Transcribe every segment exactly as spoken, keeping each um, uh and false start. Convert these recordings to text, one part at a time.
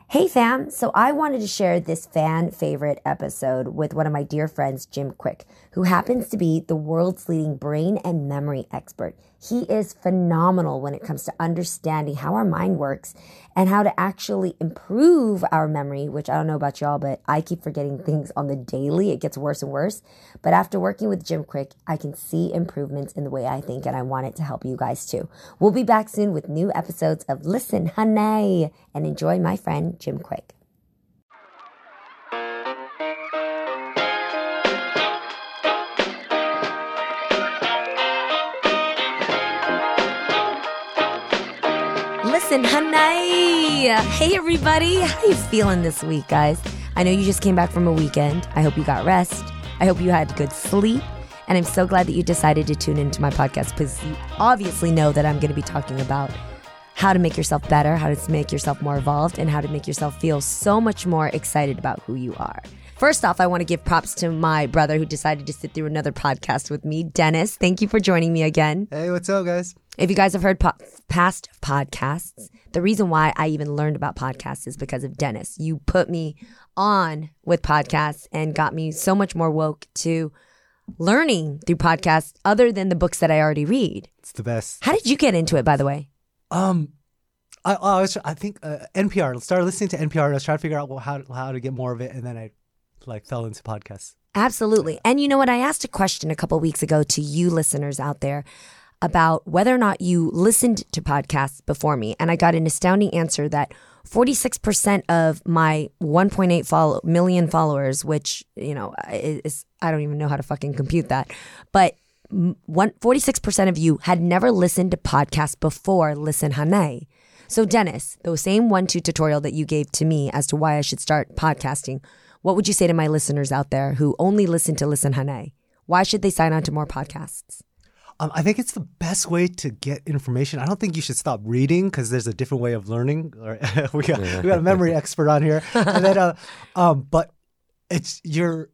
Hey fam, so I wanted to share this fan favorite episode with one of my dear friends, Jim Kwik, who happens to be the world's leading brain and memory expert. He is phenomenal when it comes to understanding how our mind works and how to actually improve our memory, which I don't know about y'all, but I keep forgetting things on the daily. It gets worse and worse. But after working with Jim Kwik, I can see improvements in the way I think, and I want it to help you guys too. We'll be back soon with new episodes of Listen Honey, and enjoy my friend Jim Kwik. Listen, honey. Hey, everybody. How you feeling this week, guys? I know you just came back from a weekend. I hope you got rest. I hope you had good sleep. And I'm so glad that you decided to tune into my podcast because you obviously know that I'm going to be talking about how to make yourself better, how to make yourself more evolved, and how to make yourself feel so much more excited about who you are. First off, I want to give props to my brother who decided to sit through another podcast with me, Dennis. Thank you for joining me again. Hey, what's up, guys? If you guys have heard po- past podcasts, the reason why I even learned about podcasts is because of Dennis. You put me on with podcasts and got me so much more woke to learning through podcasts other than the books that I already read. It's the best. How did you get into it, by the way? Um, I I, was, I think uh, N P R. I started listening to N P R and I was trying to figure out well, how how to get more of it, and then I like fell into podcasts. Absolutely. And you know what? I asked a question a couple weeks ago to you listeners out there about whether or not you listened to podcasts before me. And I got an astounding answer that forty-six percent of my one point eight follow- million followers, which, you know, is, I don't even know how to fucking compute that. But one, forty-six percent of you had never listened to podcasts before Listen Honey. So Dennis, the same one two tutorial that you gave to me as to why I should start podcasting, what would you say to my listeners out there who only listen to Listen Honey? Why should they sign on to more podcasts? Um, I think it's the best way to get information. I don't think you should stop reading because there's a different way of learning. we got we got a memory expert on here, and then uh, um, but it's you're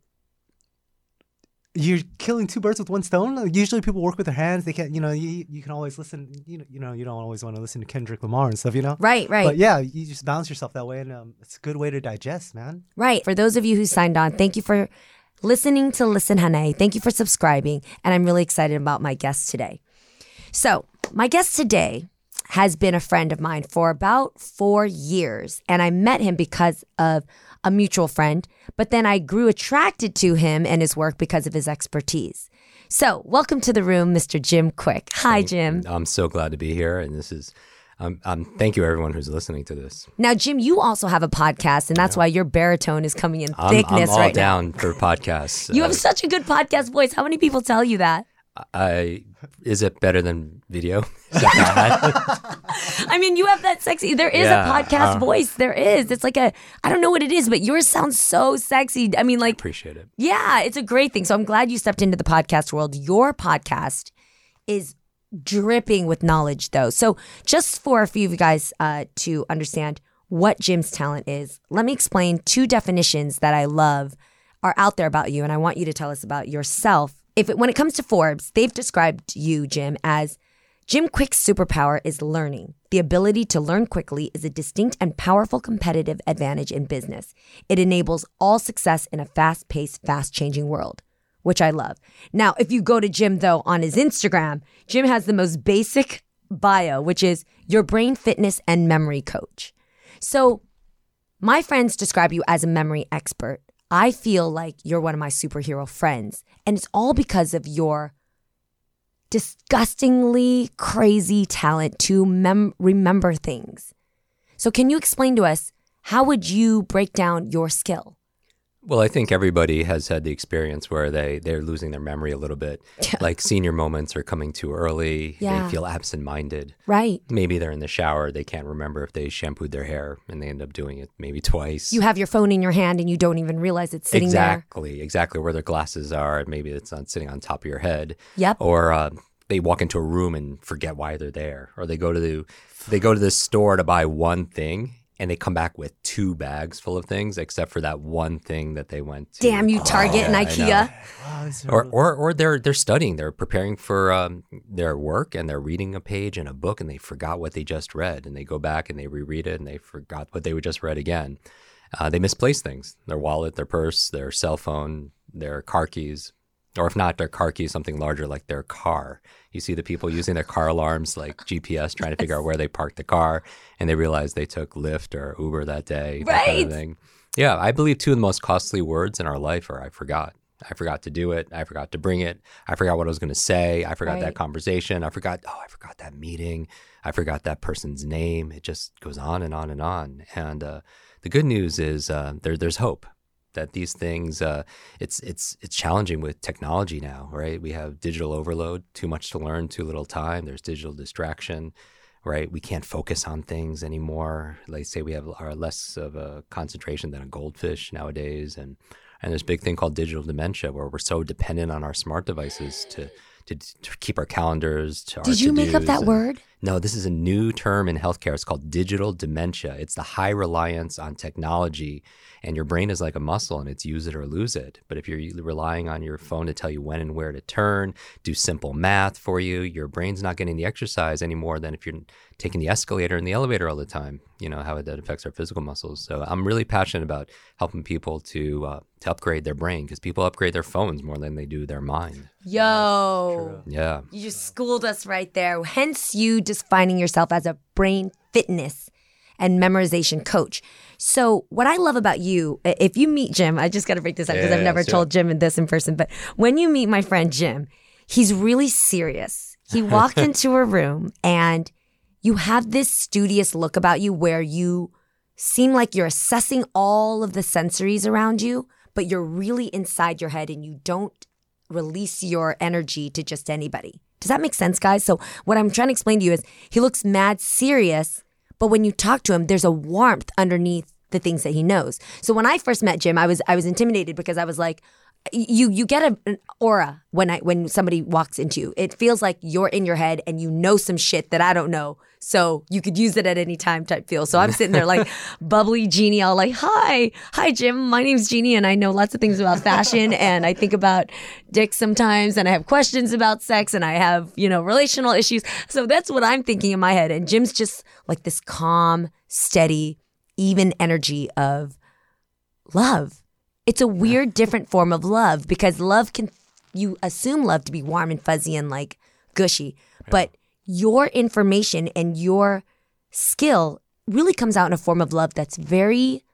you're killing two birds with one stone. Usually, people work with their hands. They can't, you know, you you can always listen. You know, you know, you don't always want to listen to Kendrick Lamar and stuff, you know. Right, right. But yeah, you just balance yourself that way, and um, it's a good way to digest, man. Right. For those of you who signed on, thank you for listening to Listen Honey. Thank you for subscribing. And I'm really excited about my guest today. So my guest today has been a friend of mine for about four years. And I met him because of a mutual friend. But then I grew attracted to him and his work because of his expertise. So welcome to the room, Mister Jim Kwik. Hi, Jim. I'm so glad to be here. And this is Um, um, thank you, everyone who's listening to this. Now, Jim, you also have a podcast, and that's yeah. why your baritone is coming in thickness I'm, I'm all right down now. for podcasts. You uh, have such a good podcast voice. How many people tell you that? I is it better than video? Is that bad? I mean, you have that sexy. There is yeah, a podcast uh, voice. There is. It's like a. I don't know what it is, but yours sounds so sexy. I mean, like. I appreciate it. Yeah, it's a great thing. So I'm glad you stepped into the podcast world. Your podcast is dripping with knowledge, though. So just for a few of you guys uh, to understand what Jim's talent is, let me explain two definitions that I love are out there about you, and I want you to tell us about yourself. If it, when it comes to Forbes, they've described you, Jim, as Jim Kwik's superpower is learning. The ability to learn quickly is a distinct and powerful competitive advantage in business. It enables all success in a fast-paced, fast-changing world, which I love. Now, if you go to Jim, though, on his Instagram, Jim has the most basic bio, which is your brain fitness and memory coach. So my friends describe you as a memory expert. I feel like you're one of my superhero friends, and it's all because of your disgustingly crazy talent to mem- remember things. So can you explain to us, how would you break down your skill? Well, I think everybody has had the experience where they, they're losing their memory a little bit. Yeah. Like senior moments are coming too early. Yeah. They feel absent-minded. Right. Maybe they're in the shower. They can't remember if they shampooed their hair and they end up doing it maybe twice. You have your phone in your hand and you don't even realize it's sitting exactly, there. Exactly. Exactly where their glasses are. Maybe it's not sitting on top of your head. Yep. Or uh, they walk into a room and forget why they're there. Or they go to the they go to the store to buy one thing and they come back with two bags full of things, except for that one thing that they went to. Damn you, Target and I IKEA. know. Wow, it's Or, or, or they're they're studying, they're preparing for um, their work, and they're reading a page in a book, and they forgot what they just read, and they go back and they reread it, and they forgot what they just read again. Uh, they misplace things: their wallet, their purse, their cell phone, their car keys, or if not their car keys, something larger like their car. You see the people using their car alarms like G P S, trying to figure out where they parked the car, and they realize they took Lyft or Uber that day. That kind of Right. thing. Yeah, I believe two of the most costly words in our life are "I forgot." I forgot to do it. I forgot to bring it. I forgot what I was going to say. I forgot Right. that conversation. I forgot, oh, I forgot that meeting. I forgot that person's name. It just goes on and on and on. And uh, the good news is uh, there, there's hope that these things, uh, it's it's it's challenging with technology now, right? We have digital overload, too much to learn, too little time. There's digital distraction, right? We can't focus on things anymore. Like say we have are less of a concentration than a goldfish nowadays, and and there's a big thing called digital dementia, where we're so dependent on our smart devices to to, to keep our calendars. To our Did you make up to-dos that and- word? No, this is a new term in healthcare. It's called digital dementia. It's the high reliance on technology, and your brain is like a muscle, and it's use it or lose it. But if you're relying on your phone to tell you when and where to turn, do simple math for you, your brain's not getting the exercise any more than if you're taking the escalator and the elevator all the time. You know how that affects our physical muscles. So I'm really passionate about helping people to uh, to upgrade their brain, because people upgrade their phones more than they do their mind. Yo. Yeah. You just schooled us right there. Hence, you defining yourself as a brain fitness and memorization coach. So, what I love about you, i- if you meet Jim, I just got to break this out because Yeah, I've never let's do told it. Jim this in person, but when you meet my friend Jim, he's really serious. He walked into a room and you have this studious look about you where you seem like you're assessing all of the sensories around you, but you're really inside your head and you don't release your energy to just anybody. Does that make sense, guys? So what I'm trying to explain to you is he looks mad serious, but when you talk to him, there's a warmth underneath the things that he knows. So when I first met Jim, I was I was intimidated because I was like, you you get a, an aura when I when somebody walks into you. It feels like you're in your head and you know some shit that I don't know. So you could use it at any time type feel. So I'm sitting there like bubbly Jeannie, all like, hi, hi Jim, my name's Jeannie and I know lots of things about fashion and I think about dicks sometimes and I have questions about sex and I have, you know, relational issues. So that's what I'm thinking in my head. And Jim's just like this calm, steady, even energy of love. It's a weird, different form of love because love can, you assume love to be warm and fuzzy and like gushy, but your information and your skill really comes out in a form of love that's very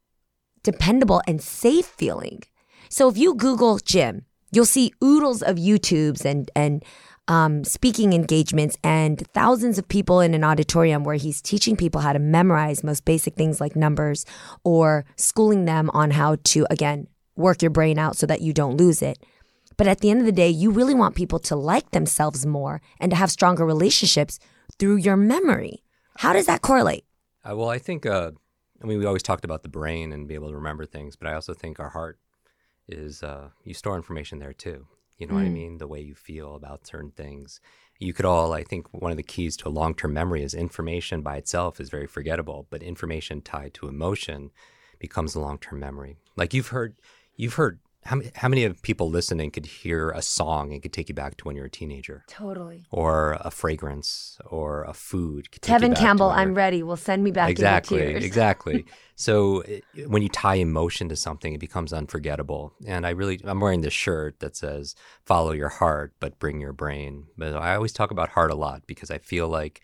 dependable and safe feeling. So if you Google Jim, you'll see oodles of YouTubes and, and um, speaking engagements and thousands of people in an auditorium where he's teaching people how to memorize most basic things like numbers or schooling them on how to, again, work your brain out so that you don't lose it. But at the end of the day, you really want people to like themselves more and to have stronger relationships through your memory. How does that correlate? Uh, well, I think, uh, I mean, we always talked about the brain and be able to remember things, but I also think our heart is, uh, you store information there too. You know what I mean? The way you feel about certain things. You could all, I think one of the keys to a long-term memory is information by itself is very forgettable, but information tied to emotion becomes a long-term memory. Like you've heard, you've heard, how many, how many of people listening could hear a song and could take you back to when you were a teenager? Totally. Or a fragrance or a food. Could take you Kevin back to Campbell, when you I'm were- ready. Will send me back Exactly, into tears. exactly. So it, when you tie emotion to something, it becomes unforgettable. And I really, I'm wearing this shirt that says, follow your heart, but bring your brain. But I always talk about heart a lot because I feel like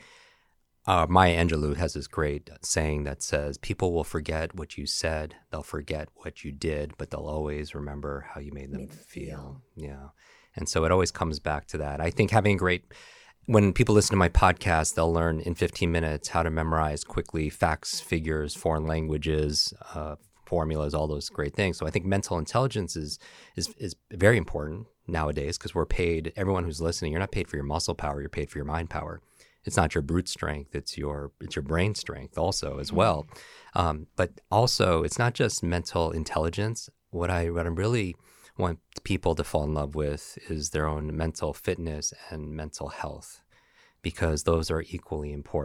uh, Maya Angelou has this great saying that says, people will forget what you said, they'll forget what you did, but they'll always remember how you made them Made them feel. feel. Yeah. And so it always comes back to that. I think having a great when people listen to my podcast, they'll learn in fifteen minutes how to memorize quickly facts, figures, foreign languages, uh, formulas, all those great things. So I think mental intelligence is is is very important nowadays because we're paid. Everyone who's listening, you're not paid for your muscle power; you're paid for your mind power. It's not your brute strength; it's your it's your brain strength also as well. Um, but also, it's not just mental intelligence. What I what I really want people to fall in love with is their own mental fitness and mental health, because those are equally important.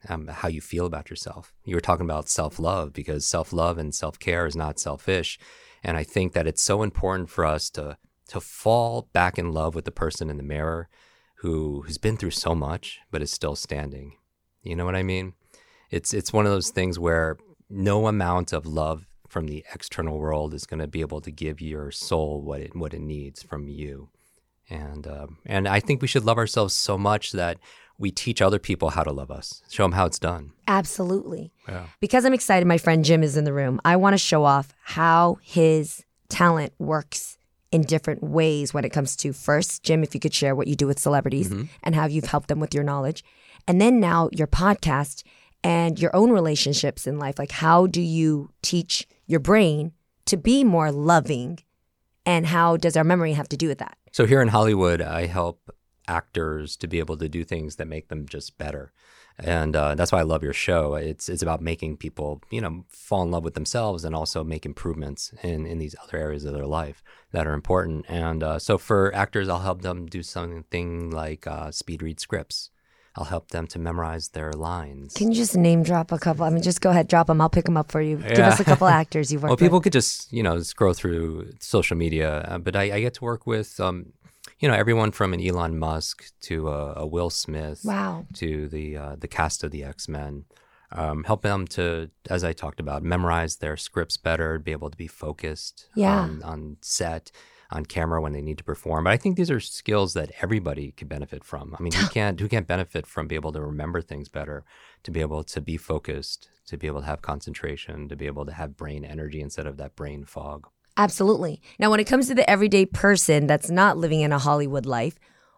um, how you feel about yourself. You were talking about self-love, because self-love and self-care is not selfish. And I think that it's so important for us to to fall back in love with the person in the mirror who has been through so much but is still standing. You know what I mean? It's it's one of those things where no amount of love from the external world is going to be able to give your soul what it what it needs from you. And um, and I think we should love ourselves so much that we teach other people how to love us, show them how it's done. Absolutely. Yeah. Because I'm excited my friend Jim is in the room, I want to show off how his talent works in different ways when it comes to, first, Jim, if you could share what you do with celebrities mm-hmm. and how you've helped them with your knowledge. And then now your podcast and your own relationships in life. Like, how do you teach your brain to be more loving? And how does our memory have to do with that? So here in Hollywood, I help actors to be able to do things that make them just better. And uh, that's why I love your show. It's it's about making people, you know, fall in love with themselves and also make improvements in, in these other areas of their life that are important. And uh, so for actors, I'll help them do something like uh, speed read scripts. I'll help them to memorize their lines. Can you just name drop a couple? I mean, just go ahead, drop them. I'll pick them up for you. Yeah. Give us a couple actors you've worked well, people with. could just, you know, scroll through social media. Uh, but I, I get to work with, um, you know, everyone from an Elon Musk to a, a Will Smith. Wow. To the uh, the cast of the X-Men. Um, help them to, as I talked about, memorize their scripts better, be able to be focused yeah. on, on set, on camera when they need to perform. But I think these are skills that everybody could benefit from. I mean, who can't who can't benefit from be able to remember things better, to be able to be focused, to be able to have concentration, to be able to have brain energy instead of that brain fog. Absolutely. Now, when it comes to the everyday person that's not living in a Hollywood life,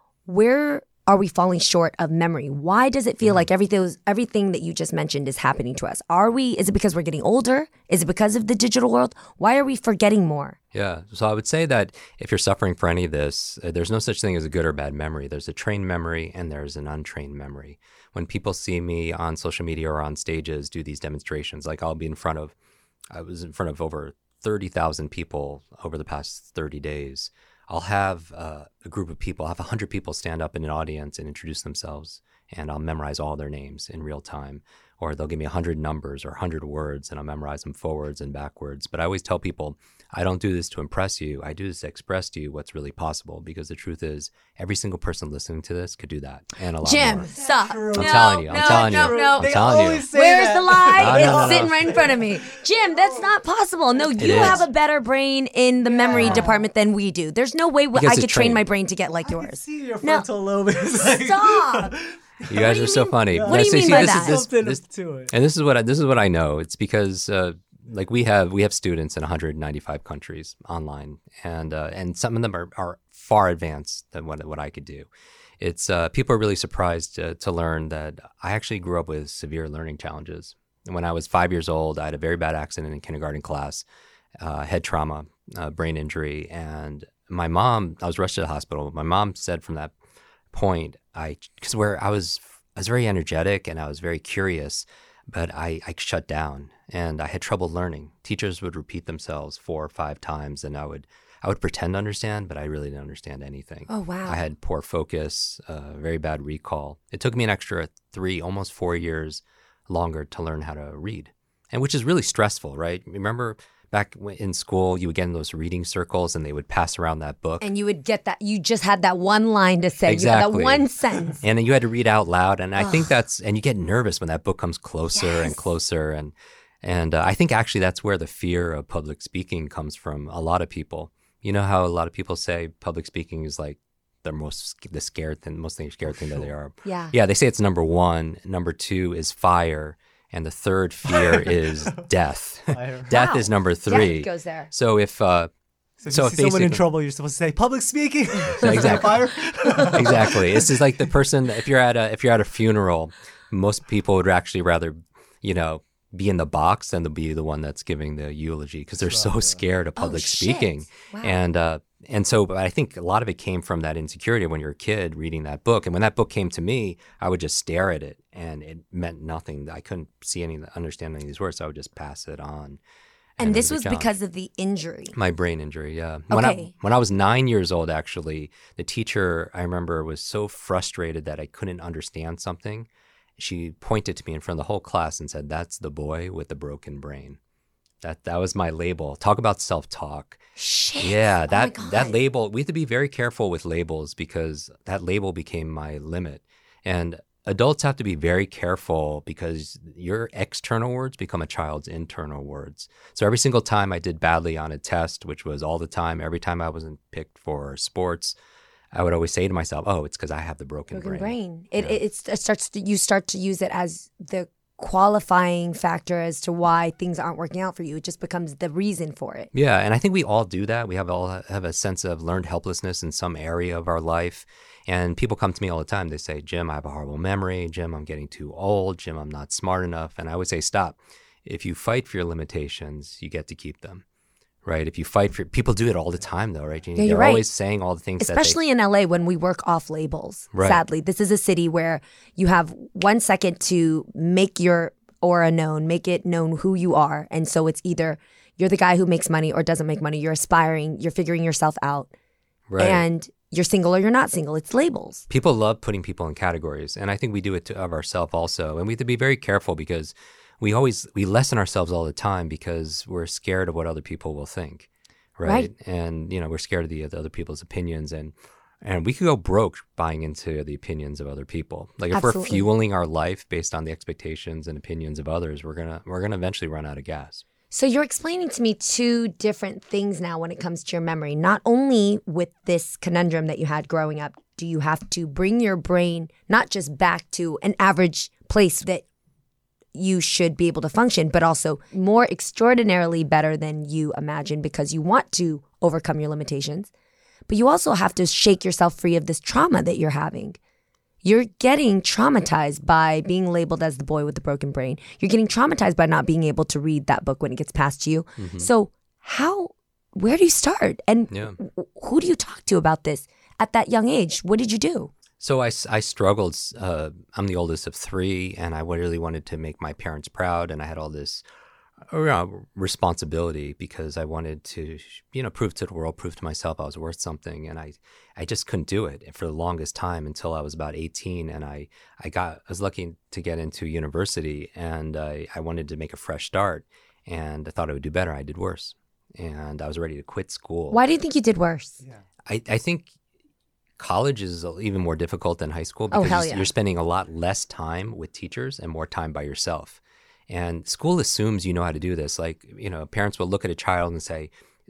where are we falling short of memory? Why does it feel mm-hmm. like everything everything that you just mentioned is happening to us? Are we? Is it because we're getting older? Is it because of the digital world? Why are we forgetting more? Yeah. So I would say that if you're suffering for any of this, uh, there's no such thing as a good or bad memory. There's a trained memory and there's an untrained memory. When people see me on social media or on stages do these demonstrations, like I'll be in front of, I was in front of over thirty thousand people over the past thirty days. I'll have uh, a group of people, I'll have one hundred people stand up in an audience and introduce themselves, and I'll memorize all their names in real time. Or they'll give me one hundred numbers or one hundred words, and I'll memorize them forwards and backwards. But I always tell people, I don't do this to impress you. I do this to express to you what's really possible, because the truth is every single person listening to this could do that and a lot Jim, more. stop. I'm no, telling you. I'm no, telling no, you. No, I'm no. telling you. Where's the lie? No, no, it's no, no. sitting right in front of me. Jim, that's not possible. No, you is. have a better brain in the memory department than we do. There's no way w- I Because could it's train trained. my brain to get like I can yours. see your No. frontal lobe is like, Stop. You guys do are you so mean- funny. what But do you see- mean see, by this that? Is, this, Something this, to it. and this is what I, this is what I know. It's because uh, like we have we have students in one hundred ninety-five countries online, and uh, and some of them are, are far advanced than what what I could do. It's uh, people are really surprised uh, to learn that I actually grew up with severe learning challenges. When I was five years old, I had a very bad accident in kindergarten class, uh, head trauma, uh, brain injury, and my mom. I was rushed to the hospital. My mom said from that point, I because where I was. I was very energetic and I was very curious, but I, I shut down and I had trouble learning. Teachers would repeat themselves four or five times, and I would I would pretend to understand, but I really didn't understand anything. Oh, wow. I had poor focus, uh, very bad recall. It took me an extra three, almost four years longer to learn how to read, and which is really stressful, right? Remember back in school, you would get in those reading circles and they would pass around that book. And you would get that. You just had that one line to say. Exactly. You had that one sentence. And then you had to read out loud. And I think that's, and you get nervous when that book comes closer yes. and closer. And and uh, I think actually that's where the fear of public speaking comes from a lot of people. You know how a lot of people say public speaking is like the most, the scared thing, most thing scared thing that they are. Yeah. Yeah, they say it's number one. Number two is fire. And the third fear is death. Death Wow. is number three. Yeah, it goes there. So if uh, So if So you if see someone in basically- trouble, you're supposed to say public speaking. exactly. Fire. exactly. It's just like the person. If you're at a if you're at a funeral, most people would actually rather, you know, be in the box than to be the one that's giving the eulogy because they're so scared of public shit. speaking. Wow. And uh, and so but I think a lot of it came from that insecurity when you're a kid reading that book. And when that book came to me, I would just stare at it, and it meant nothing. I couldn't see any understand any of these words, so I would just pass it on. And it this a was challenge. because of the injury. My brain injury, yeah. When I Okay. when I was nine years old, actually, the teacher I remember was so frustrated that I couldn't understand something, she pointed to me in front of the whole class and said, "That's the boy with the broken brain." That that was my label. Talk about self-talk. Shit. Yeah, Oh that my God. that label, we have to be very careful with labels because that label became my limit. And adults have to be very careful because your external words become a child's internal words. So every single time I did badly on a test, which was all the time, every time I wasn't picked for sports, I would always say to myself, "Oh, it's because I have the broken, Broken brain. brain." It, Yeah. it, it's- it starts to, you start to use it as the qualifying factor as to why things aren't working out for you. It just becomes the reason for it. Yeah, and I think we all do that. We have all have a sense of learned helplessness in some area of our life. And people come to me all the time. They say, "Jim, I have a horrible memory. Jim, I'm getting too old. Jim, I'm not smart enough." And I always say, stop. If you fight for your limitations, you get to keep them, right? If you fight for, people do it all the time though, right? Yeah, They're you're right. always saying all the things Especially in L A when we work off labels. Right. Sadly, this is a city where you have one second to make your aura known, make it known who you are. And so it's either you're the guy who makes money or doesn't make money. You're aspiring, you're figuring yourself out. that, right. And you're single or you're not single. It's labels. People love putting people in categories, and I think we do it to, of ourselves also. And we have to be very careful because we always we lessen ourselves all the time because we're scared of what other people will think, right? Right. And you know we're scared of the, the other people's opinions, and and we could go broke buying into the opinions of other people. Like if Absolutely. we're fueling our life based on the expectations and opinions of others, we're gonna we're gonna eventually run out of gas. So you're explaining to me two different things now when it comes to your memory. Not only with this conundrum that you had growing up, do you have to bring your brain not just back to an average place that you should be able to function, but also more extraordinarily better than you imagine because you want to overcome your limitations. But you also have to shake yourself free of this trauma that you're having. You're getting traumatized by being labeled as the boy with the broken brain. You're getting traumatized by not being able to read that book when it gets passed to you. Mm-hmm. So how, where do you start? And Yeah. who do you talk to about this at that young age? What did you do? So I, I struggled. Uh, I'm the oldest of three, and I really wanted to make my parents proud, and I had all this uh, you know, responsibility because I wanted to, you know, prove to the world, prove to myself I was worth something, and I, I just couldn't do it for the longest time until I was about eighteen, and I, I got, I was lucky to get into university, and I, I wanted to make a fresh start, and I thought I would do better. I did worse, and I was ready to quit school. Why do you think you did worse? I, I think college is even more difficult than high school Oh, because hell you're- yeah. you're spending a lot less time with teachers and more time by yourself. And school assumes you know how to do this. Like, you know, parents will look at a child and say,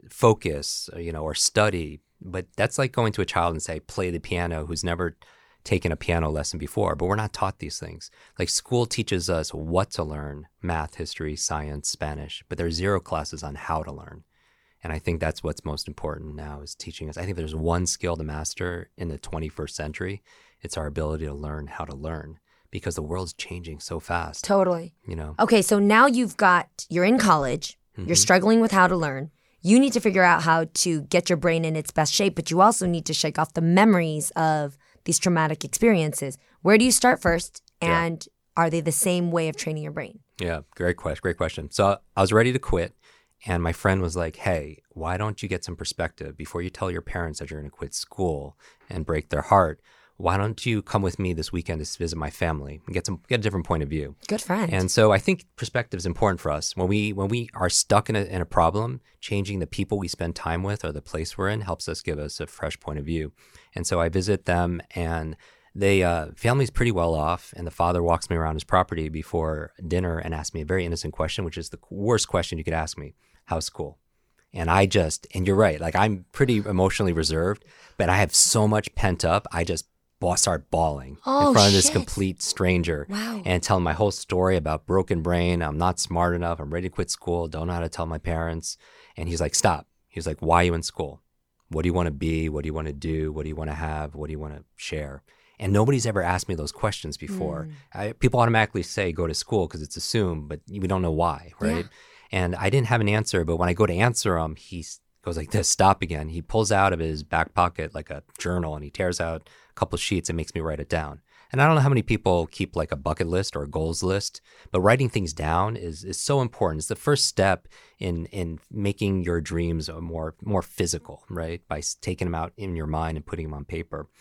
focus, you know, or study. But that's like going to a child and say, play the piano, who's never taken a piano lesson before. But we're not taught these things. Like school teaches us what to learn, math, history, science, Spanish, but there's zero classes on how to learn. And I think that's what's most important now is teaching us. I think there's one skill to master in the twenty-first century. It's our ability to learn how to learn because the world's changing so fast, Totally. you know? Okay, so now you've got, you're in college, Mm-hmm. you're struggling with how to learn. You need to figure out how to get your brain in its best shape, but you also need to shake off the memories of these traumatic experiences. Where do you start first? Yeah. And are they the same way of training your brain? Yeah, great question. Great question. So I was ready to quit. And my friend was like, hey, why don't you get some perspective before you tell your parents that you're going to quit school and break their heart? Why don't you come with me this weekend to visit my family and get some get a different point of view? Good friend. And so I think perspective is important for us. When we when we are stuck in a, in a problem, changing the people we spend time with or the place we're in helps us give us a fresh point of view. And so I visit them, and they uh, family's pretty well off. And the father walks me around his property before dinner and asks me a very innocent question, which is the worst question you could ask me: how's school? And I just, and you're right, like I'm pretty emotionally reserved, but I have so much pent up. I just start bawling Oh, in front of this shit. complete stranger. Wow. And tell him my whole story about broken brain. I'm not smart enough. I'm ready to quit school. Don't know how to tell my parents. And he's like, stop. He's like, why are you in school? What do you want to be? What do you want to do? What do you want to have? What do you want to share? And nobody's ever asked me those questions before. I, people automatically say go to school because it's assumed, but we don't know why, right? Yeah. And I didn't have an answer, but when I go to answer him, he s- goes like this, stop again. He pulls out of his back pocket like a journal, and he tears out a couple of sheets and makes me write it down. And I don't know how many people keep like a bucket list or a goals list, but writing things down is is so important. It's the first step in in making your dreams a more more physical, right? By s- taking them out in your mind and putting them on paper.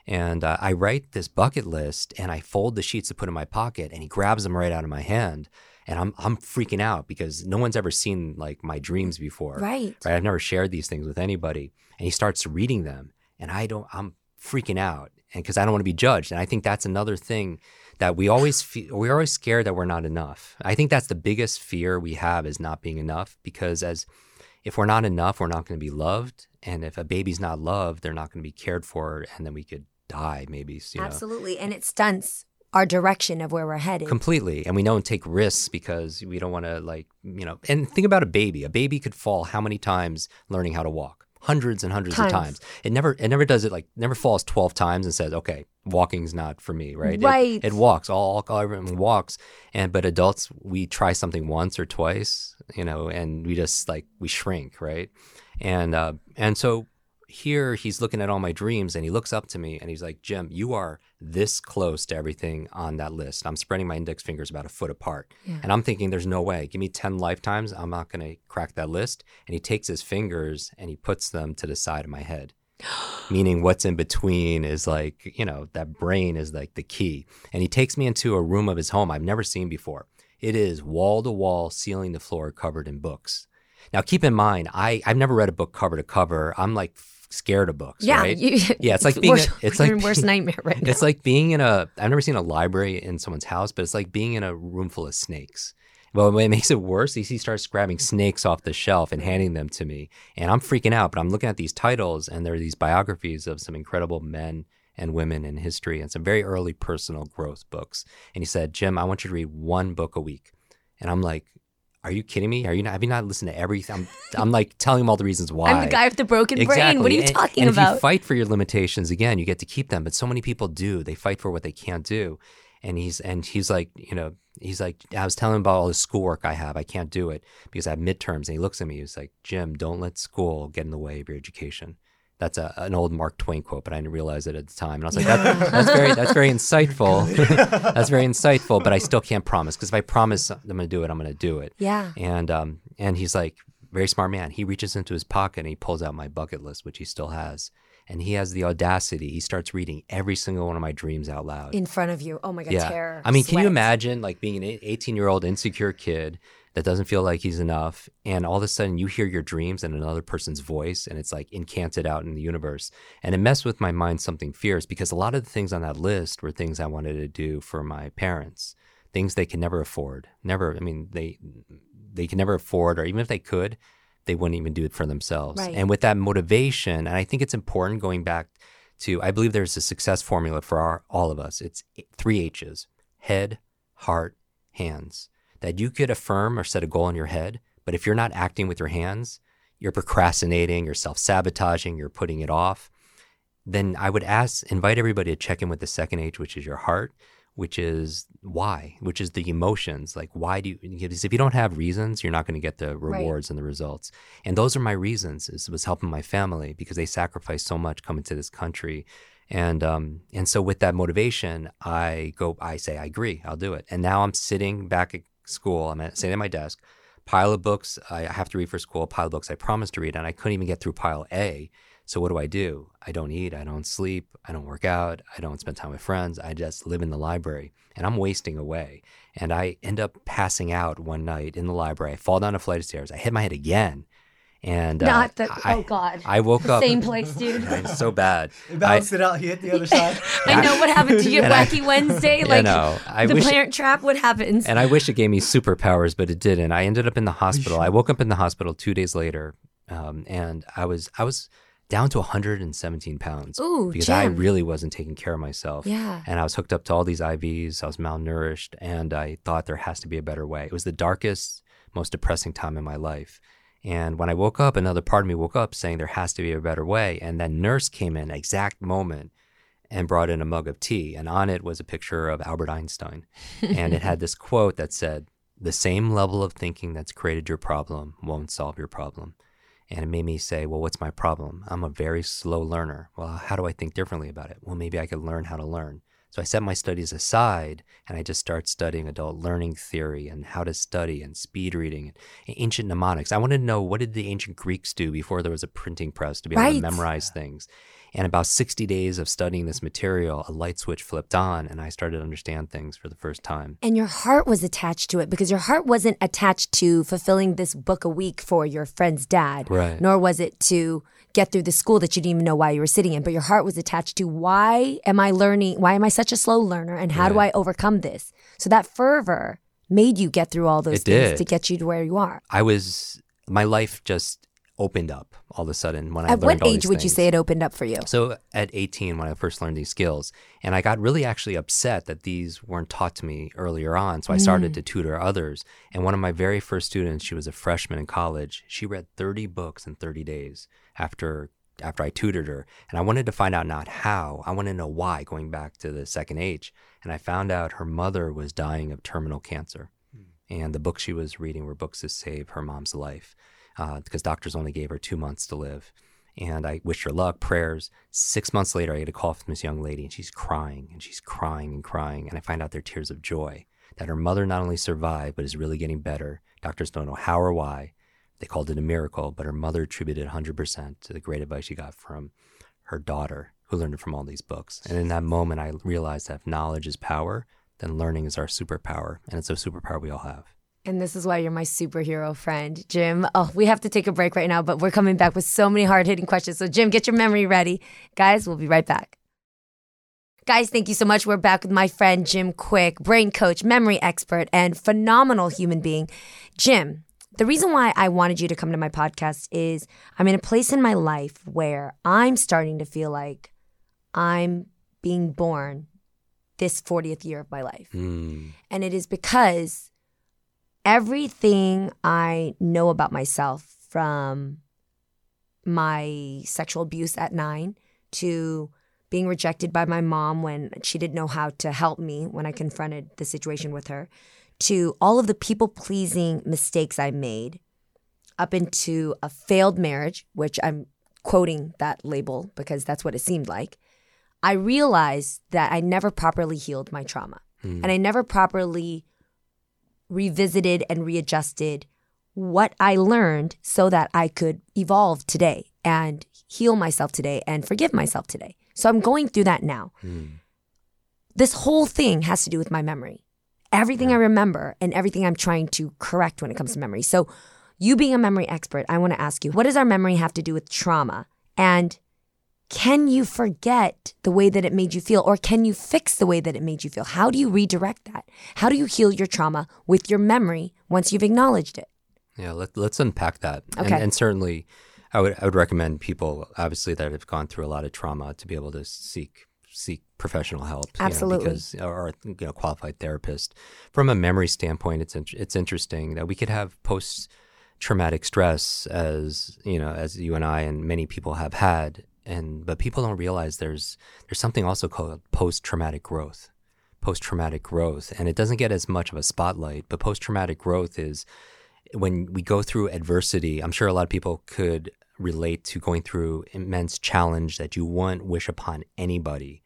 And uh, I write this bucket list and I fold the sheets to put in my pocket, and he grabs them right out of my hand. And I'm I'm freaking out because no one's ever seen like my dreams before. Right. Right. I've never shared these things with anybody. And he starts reading them, and I don't, I'm freaking out, and because I don't want to be judged. And I think that's another thing that we always feel, we're always scared that we're not enough. I think that's the biggest fear we have, is not being enough, because as if we're not enough, we're not going to be loved. And if a baby's not loved, they're not going to be cared for, and then we could die maybe. You know? Absolutely. And it stunts our direction of where we're headed. Completely. And we don't take risks because we don't want to, like, you know, and think about a baby. A baby could fall how many times learning how to walk? Hundreds and hundreds Times. of times. It never it never does it, like, never falls twelve times and says, okay, walking's not for me, right? Right. It, it walks. All, all everyone walks. And but adults, we try something once or twice, you know, and we just like we shrink, right? And uh, and so here he's looking at all my dreams, and he looks up to me and he's like, Jim, you are this close to everything on that list. I'm spreading my index fingers about a foot apart. Yeah. And I'm thinking, there's no way. Give me ten lifetimes, I'm not going to crack that list. And he takes his fingers and he puts them to the side of my head. Meaning what's in between is like, you know, that brain is like the key. And he takes me into a room of his home I've never seen before. It is wall to wall, ceiling to floor, covered in books. Now, keep in mind, I, I've never read a book cover to cover. I'm like scared of books, yeah, right? You, yeah, it's like being, worst, a, it's like worst nightmare right now. It's like being in a, I've never seen a library in someone's house, but it's like being in a room full of snakes. Well, what makes it worse is he starts grabbing snakes off the shelf and handing them to me. And I'm freaking out, but I'm looking at these titles, and there are these biographies of some incredible men and women in history and some very early personal growth books. And he said, Jim, I want you to read one book a week. And I'm like, are you kidding me? Are you not, have you not listened to everything? I'm, I'm like telling him all the reasons why. I'm the guy with the broken exactly. brain. What are you and, talking and about? If you fight for your limitations, again, you get to keep them. But so many people do. They fight for what they can't do. And he's and he's like, you know, he's like, I was telling him about all the schoolwork I have. I can't do it because I have midterms. And he looks at me. He's like, Jim, don't let school get in the way of your education. That's a, an old Mark Twain quote, but I didn't realize it at the time. And I was like, that, that's very that's very insightful. That's very insightful, but I still can't promise, because if I promise I'm going to do it, I'm going to do it. Yeah. And um and he's like, very smart man. He reaches into his pocket and he pulls out my bucket list, which he still has. And he has the audacity. He starts reading every single one of my dreams out loud. In front of you. Oh my God, yeah. terror. I mean, can you sweat. imagine like being an eighteen-year-old insecure kid that doesn't feel like he's enough, and all of a sudden you hear your dreams in another person's voice, and it's like incanted out in the universe. And it messed with my mind something fierce, because a lot of the things on that list were things I wanted to do for my parents, things they could never afford. Never, I mean, they they could never afford, or even if they could, they wouldn't even do it for themselves. Right. And with that motivation, and I think it's important going back to, I believe there's a success formula for our, all of us. It's three H's: head, heart, hands. That you could affirm or set a goal in your head, but if you're not acting with your hands, you're procrastinating, you're self-sabotaging, you're putting it off, then I would ask, invite everybody to check in with the second H, which is your heart, which is why, which is the emotions. Like, why do you, because if you don't have reasons, you're not going to get the rewards right. and the results. And those are my reasons. It was helping my family because they sacrificed so much coming to this country. And um, and so with that motivation, I go, I say, I agree, I'll do it. And now I'm sitting back at school, I'm at, sitting at my desk, pile of books I have to read for school, pile of books I promised to read, and I couldn't even get through pile A. So what do I do? I don't eat, I don't sleep, I don't work out, I don't spend time with friends, I just live in the library, and I'm wasting away. And I end up passing out one night in the library. I fall down a flight of stairs, I hit my head again. And uh, not the I, oh god, I woke up same place, dude. It's so bad. It balanced I, it out. He hit the other side. I know what happened to you at Wacky I, Wednesday. Like, you know, I the wish, Parent Trap. What happens? And I wish it gave me superpowers, but it didn't. I ended up in the hospital. I woke up in the hospital two days later, um, and I was I was down to one hundred seventeen pounds. Ooh, because Jim. I really wasn't taking care of myself. Yeah. And I was hooked up to all these I Vs. I was malnourished, and I thought there has to be a better way. It was the darkest, most depressing time in my life. And when I woke up, another part of me woke up saying there has to be a better way. And that nurse came in exact moment and brought in a mug of tea. And on it was a picture of Albert Einstein. And it had this quote that said, the same level of thinking that's created your problem won't solve your problem. And it made me say, well, what's my problem? I'm a very slow learner. Well, how do I think differently about it? Well, maybe I could learn how to learn. So I set my studies aside and I just start studying adult learning theory and how to study and speed reading and ancient mnemonics. I wanted to know, what did the ancient Greeks do before there was a printing press to be able right. to memorize things? And about sixty days of studying this material, a light switch flipped on and I started to understand things for the first time. And your heart was attached to it because your heart wasn't attached to fulfilling this book a week for your friend's dad. Right. Nor was it to get through the school that you didn't even know why you were sitting in. But your heart was attached to why am I learning? Why am I such a slow learner? And how Right. do I overcome this? So that fervor made you get through all those It things did. to get you to where you are. I was, my life just opened up all of a sudden when I At learned what all age these would you things. say it opened up for you? So at eighteen, when I first learned these skills, and I got really actually upset that these weren't taught to me earlier on. So I started Mm. to tutor others. And one of my very first students, she was a freshman in college. She read thirty books in thirty days after after I tutored her. And I wanted to find out not how, I wanted to know why, going back to the second H. And I found out her mother was dying of terminal cancer. And the books she was reading were books to save her mom's life uh, because doctors only gave her two months to live. And I wished her luck, prayers. Six months later, I get a call from this young lady, and she's crying, and she's crying and crying. And I find out they're tears of joy that her mother not only survived, but is really getting better. Doctors don't know how or why. They called it a miracle, but her mother attributed one hundred percent to the great advice she got from her daughter, who learned it from all these books. And in that moment, I realized that if knowledge is power, then learning is our superpower, and it's a superpower we all have. And this is why you're my superhero friend, Jim. Oh, we have to take a break right now, but we're coming back with so many hard-hitting questions. So, Jim, get your memory ready. Guys, we'll be right back. Guys, thank you so much. We're back with my friend, Jim Kwik, brain coach, memory expert, and phenomenal human being. Jim, the reason why I wanted you to come to my podcast is I'm in a place in my life where I'm starting to feel like I'm being born this fortieth year of my life. Mm. And it is because everything I know about myself, from my sexual abuse at nine to being rejected by my mom when she didn't know how to help me when I confronted the situation with her, to all of the people-pleasing mistakes I made, up into a failed marriage, which I'm quoting that label because that's what it seemed like, I realized that I never properly healed my trauma. Mm. And I never properly revisited and readjusted what I learned so that I could evolve today and heal myself today and forgive myself today. So I'm going through that now. Mm. This whole thing has to do with my memory. Everything I remember and everything I'm trying to correct when it comes to memory. So you being a memory expert, I want to ask you, what does our memory have to do with trauma? And can you forget the way that it made you feel, or can you fix the way that it made you feel? How do you redirect that? How do you heal your trauma with your memory once you've acknowledged it? Yeah, let, let's unpack that. Okay. And, and certainly, I would I would recommend people, obviously, that have gone through a lot of trauma to be able to seek seek professional help. Absolutely. You know, because, or you know, qualified therapist. From a memory standpoint, it's in, it's interesting that we could have post traumatic stress, as you know, as you and I and many people have had. And but people don't realize there's there's something also called post-traumatic growth, post-traumatic growth, and it doesn't get as much of a spotlight. But post-traumatic growth is when we go through adversity. I'm sure a lot of people could relate to going through immense challenge that you wouldn't wish upon anybody,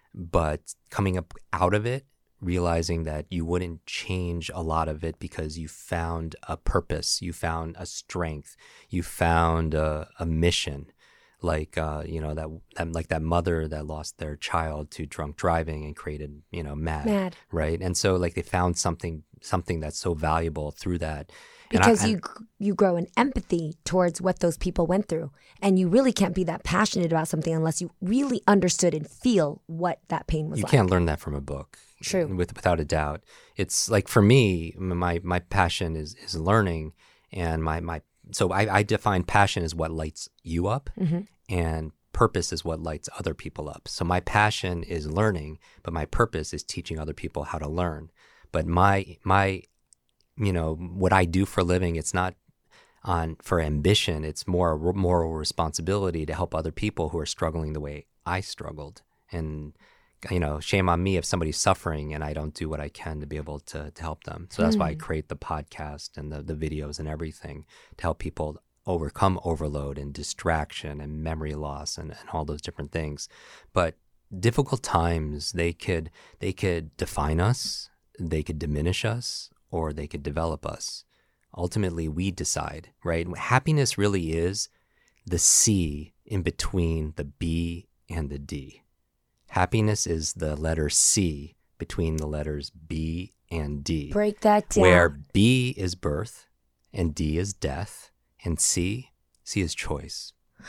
but coming up out of it, realizing that you wouldn't change a lot of it because you found a purpose, you found a strength, you found a, a mission. Like uh, you know that, that like that mother that lost their child to drunk driving and created you know mad, Mad. right? And so like they found something something that's so valuable through that. And I- Because and- you you grow an empathy towards what those people went through. And you really can't be that passionate about something unless you really understood and feel what that pain was you like. can't learn that from a book. True. With, without a doubt. It's like for me, my my passion is is learning, and my my so I, I define passion as what lights you up, Mm-hmm. and purpose is what lights other people up. So my passion is learning, but my purpose is teaching other people how to learn. But my my you know what I do for a living, it's not on for ambition. It's more a moral responsibility to help other people who are struggling the way I struggled. And you know, shame on me if somebody's suffering and I don't do what I can to be able to to help them. So that's why I create the podcast and the, the videos and everything to help people overcome overload and distraction and memory loss and, and all those different things. But difficult times, they could they could define us, they could diminish us, or they could develop us. Ultimately, we decide, right? Happiness really is the C in between the B and the D. Happiness is the letter C between the letters B and D. Break that down. Where B is birth and D is death and C, C is choice.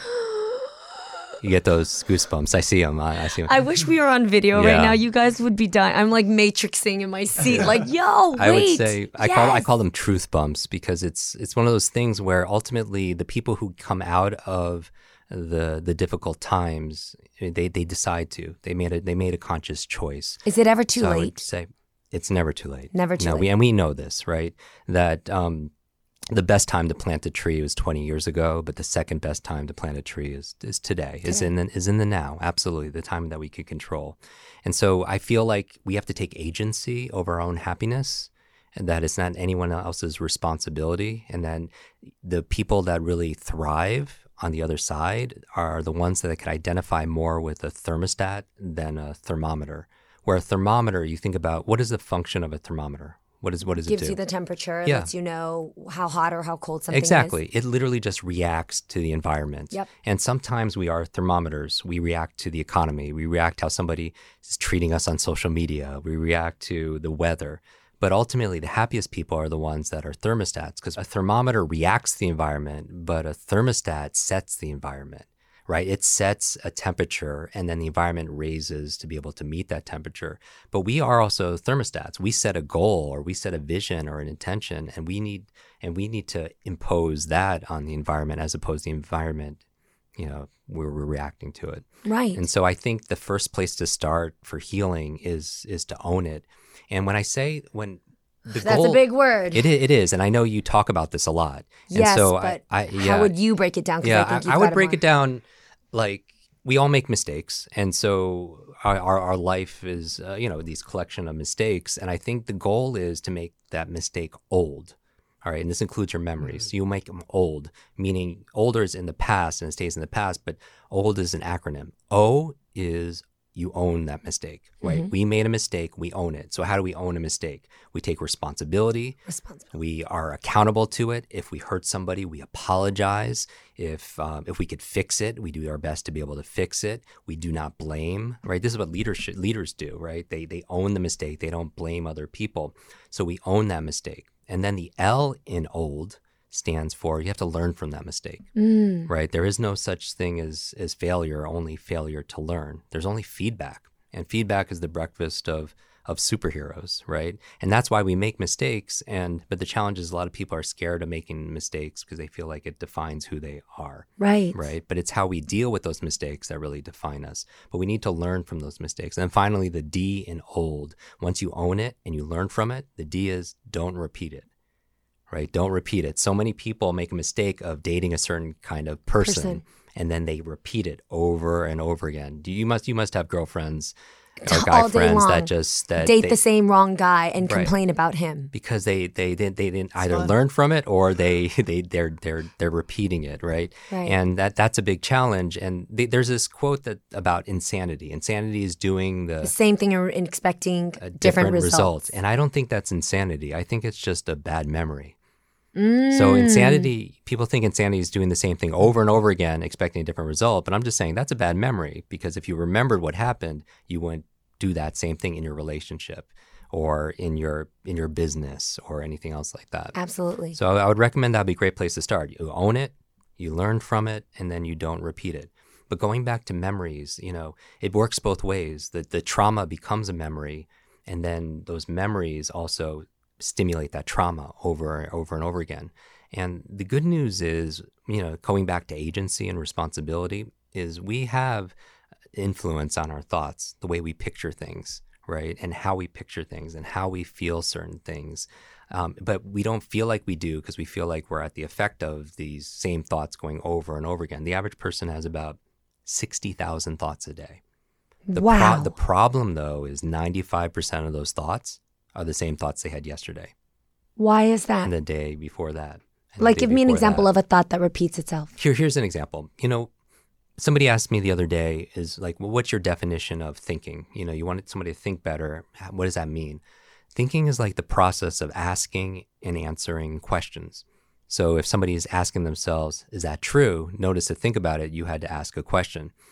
You get those goosebumps. I see them. I, I see them. I wish we were on video Yeah. right now. You guys would be dying. I'm like matrixing in my seat. Like, yo, wait. I would say I call I Yes. call them truth bumps because it's it's one of those things where ultimately the people who come out of the the difficult times, they they decide to. They made a they made a conscious choice. Is it ever too so I would late? say it's never too late. Never too no, late. We, and we know this, right? That um, the best time to plant a tree was twenty years ago, but the second best time to plant a tree is is today. Is in the, is in the now. Absolutely, the time that we could control. And so I feel like we have to take agency over our own happiness, and that it's not anyone else's responsibility. And then the people that really thrive on the other side are the ones that can identify more with a thermostat than a thermometer. Where a thermometer, you think about what is the function of a thermometer? What is what does Gives it do? you the temperature, Yeah. lets you know how hot or how cold something Exactly. is. It literally just reacts to the environment. Yep. And sometimes we are thermometers. We react to the economy. We react how somebody is treating us on social media. We react to the weather. But ultimately, the happiest people are the ones that are thermostats because a thermometer reacts to the environment, but a thermostat sets the environment, right? It sets a temperature and then the environment raises to be able to meet that temperature. But we are also thermostats. We set a goal or we set a vision or an intention and we need and we need to impose that on the environment as opposed to the environment, you know, where we're reacting to it. Right. And so I think the first place to start for healing is is to own it. And when I say when the That's goal, a big word. It, i- it is, and I know you talk about this a lot. And yes, so but I, I, yeah, how would you break it down? 'Cause yeah, I, think I, you've I would got break more. it down like we all make mistakes, and so our our, our life is uh, you know these collection of mistakes, and I think the goal is to make that mistake old. All right, and this includes your memories. So you make them old, meaning older is in the past and it stays in the past, but old is an acronym. O is you own that mistake, right? Mm-hmm. We made a mistake, we own it. So how do we own a mistake? We take responsibility. Responsible. We are accountable to it. If we hurt somebody, we apologize. If um, if we could fix it, we do our best to be able to fix it. We do not blame, right? This is what leadership leaders do, right? They they own the mistake. They don't blame other people. So we own that mistake. And then the L in old stands for you have to learn from that mistake, Mm. right? There is no such thing as as failure, only failure to learn. There's only feedback, and feedback is the breakfast of of superheroes, right? And that's why we make mistakes. And but the challenge is a lot of people are scared of making mistakes because they feel like it defines who they are, Right. right? But it's how we deal with those mistakes that really define us. But we need to learn from those mistakes. And then finally, the D in old. Once you own it and you learn from it, the D is don't repeat it. Right? Don't repeat it. So many people make a mistake of dating a certain kind of person, Person. and then they repeat it over and over again. Do you must you must have girlfriends or All guy day friends long. that just that Date they, the same wrong guy and Right. complain about him. because they they didn't they didn't either fun. learn from it or they they they're they're they're repeating it, right? Right. And that that's a big challenge. And they, there's this quote that about insanity. Insanity is doing the The same thing and expecting uh, different, results. And I don't think that's insanity. I think it's just a bad memory. Mm. So insanity, people think insanity is doing the same thing over and over again, expecting a different result. But I'm just saying that's a bad memory because if you remembered what happened, you wouldn't do that same thing in your relationship or in your in your business or anything else like that. Absolutely. So I would recommend that'd be a great place to start. You own it, you learn from it, and then you don't repeat it. But going back to memories, you know, it works both ways. The the trauma becomes a memory, and then those memories also stimulate that trauma over and over and over again. And the good news is, you know, going back to agency and responsibility, is we have influence on our thoughts, the way we picture things, right? And how we picture things and how we feel certain things. Um, but we don't feel like we do because we feel like we're at the effect of these same thoughts going over and over again. The average person has about sixty thousand thoughts a day. The wow. Pro- the problem, though, is ninety-five percent of those thoughts are the same thoughts they had yesterday Why is that? and the day before that. and the Like, day give me an before example that. of a thought that repeats itself. Here, here's an example. You know, somebody asked me the other day, is like, well, what's your definition of thinking? You know, you wanted somebody to think better. What does that mean? Thinking is like the process of asking and answering questions. So if somebody is asking themselves, is that true? Notice to think about it, you had to ask a question.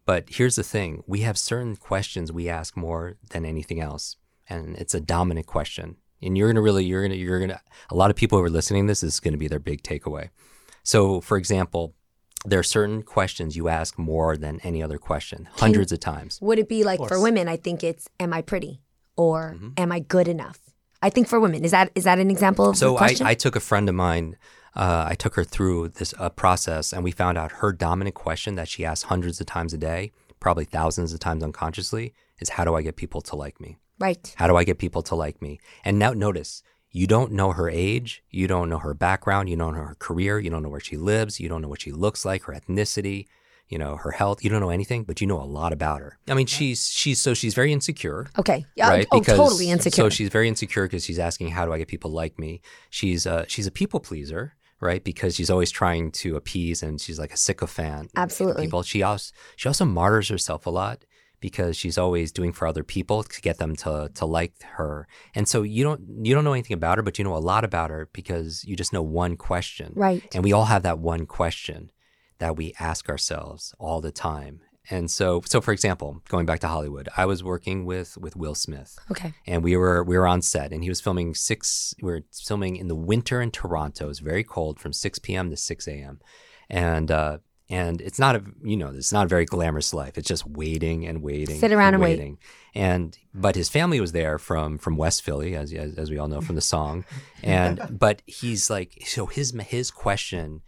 But here's the thing. We have certain questions we ask more than anything else. And it's a dominant question. And you're going to really, you're going to, you're going to, a lot of people who are listening to this, this is going to be their big takeaway. So for example, there are certain questions you ask more than any other question, hundreds of times. Would it be like for women, I think it's, am I pretty? Or mm-hmm. am I good enough? I think for women, is that is that an example of so the question? I, I took a friend of mine, uh, I took her through this uh, process, and we found out her dominant question that she asks hundreds of times a day, probably thousands of times unconsciously, is how do I get people to like me? Right. How do I get people to like me? And now notice, you don't know her age, you don't know her background, you don't know her career, you don't know where she lives, you don't know what she looks like, her ethnicity, you know, her health, you don't know anything, but you know a lot about her. I mean, she's, she's, so she's very insecure. Okay. Yeah. Right? Oh, because, totally insecure. So she's very insecure because she's asking, how do I get people to like me? She's, uh, she's a people pleaser, right? Because she's always trying to appease, and she's like a sycophant. Absolutely. People. She also, she also martyrs herself a lot because she's always doing for other people to get them to, to like her. And so you don't, you don't know anything about her, but you know a lot about her because you just know one question. Right. And we all have that one question that we ask ourselves all the time. And so, so for example, going back to Hollywood, I was working with, with Will Smith. Okay. And we were, we were on set, and he was filming six, we were filming in the winter in Toronto. It was very cold, from six p.m. to six a.m. And, uh, and it's not a, you know, it's not a very glamorous life. It's just waiting and waiting. Sit around and, and waiting. Wait. And, but his family was there from, from West Philly, as, as, as we all know from the song. And, but he's like, so his, his question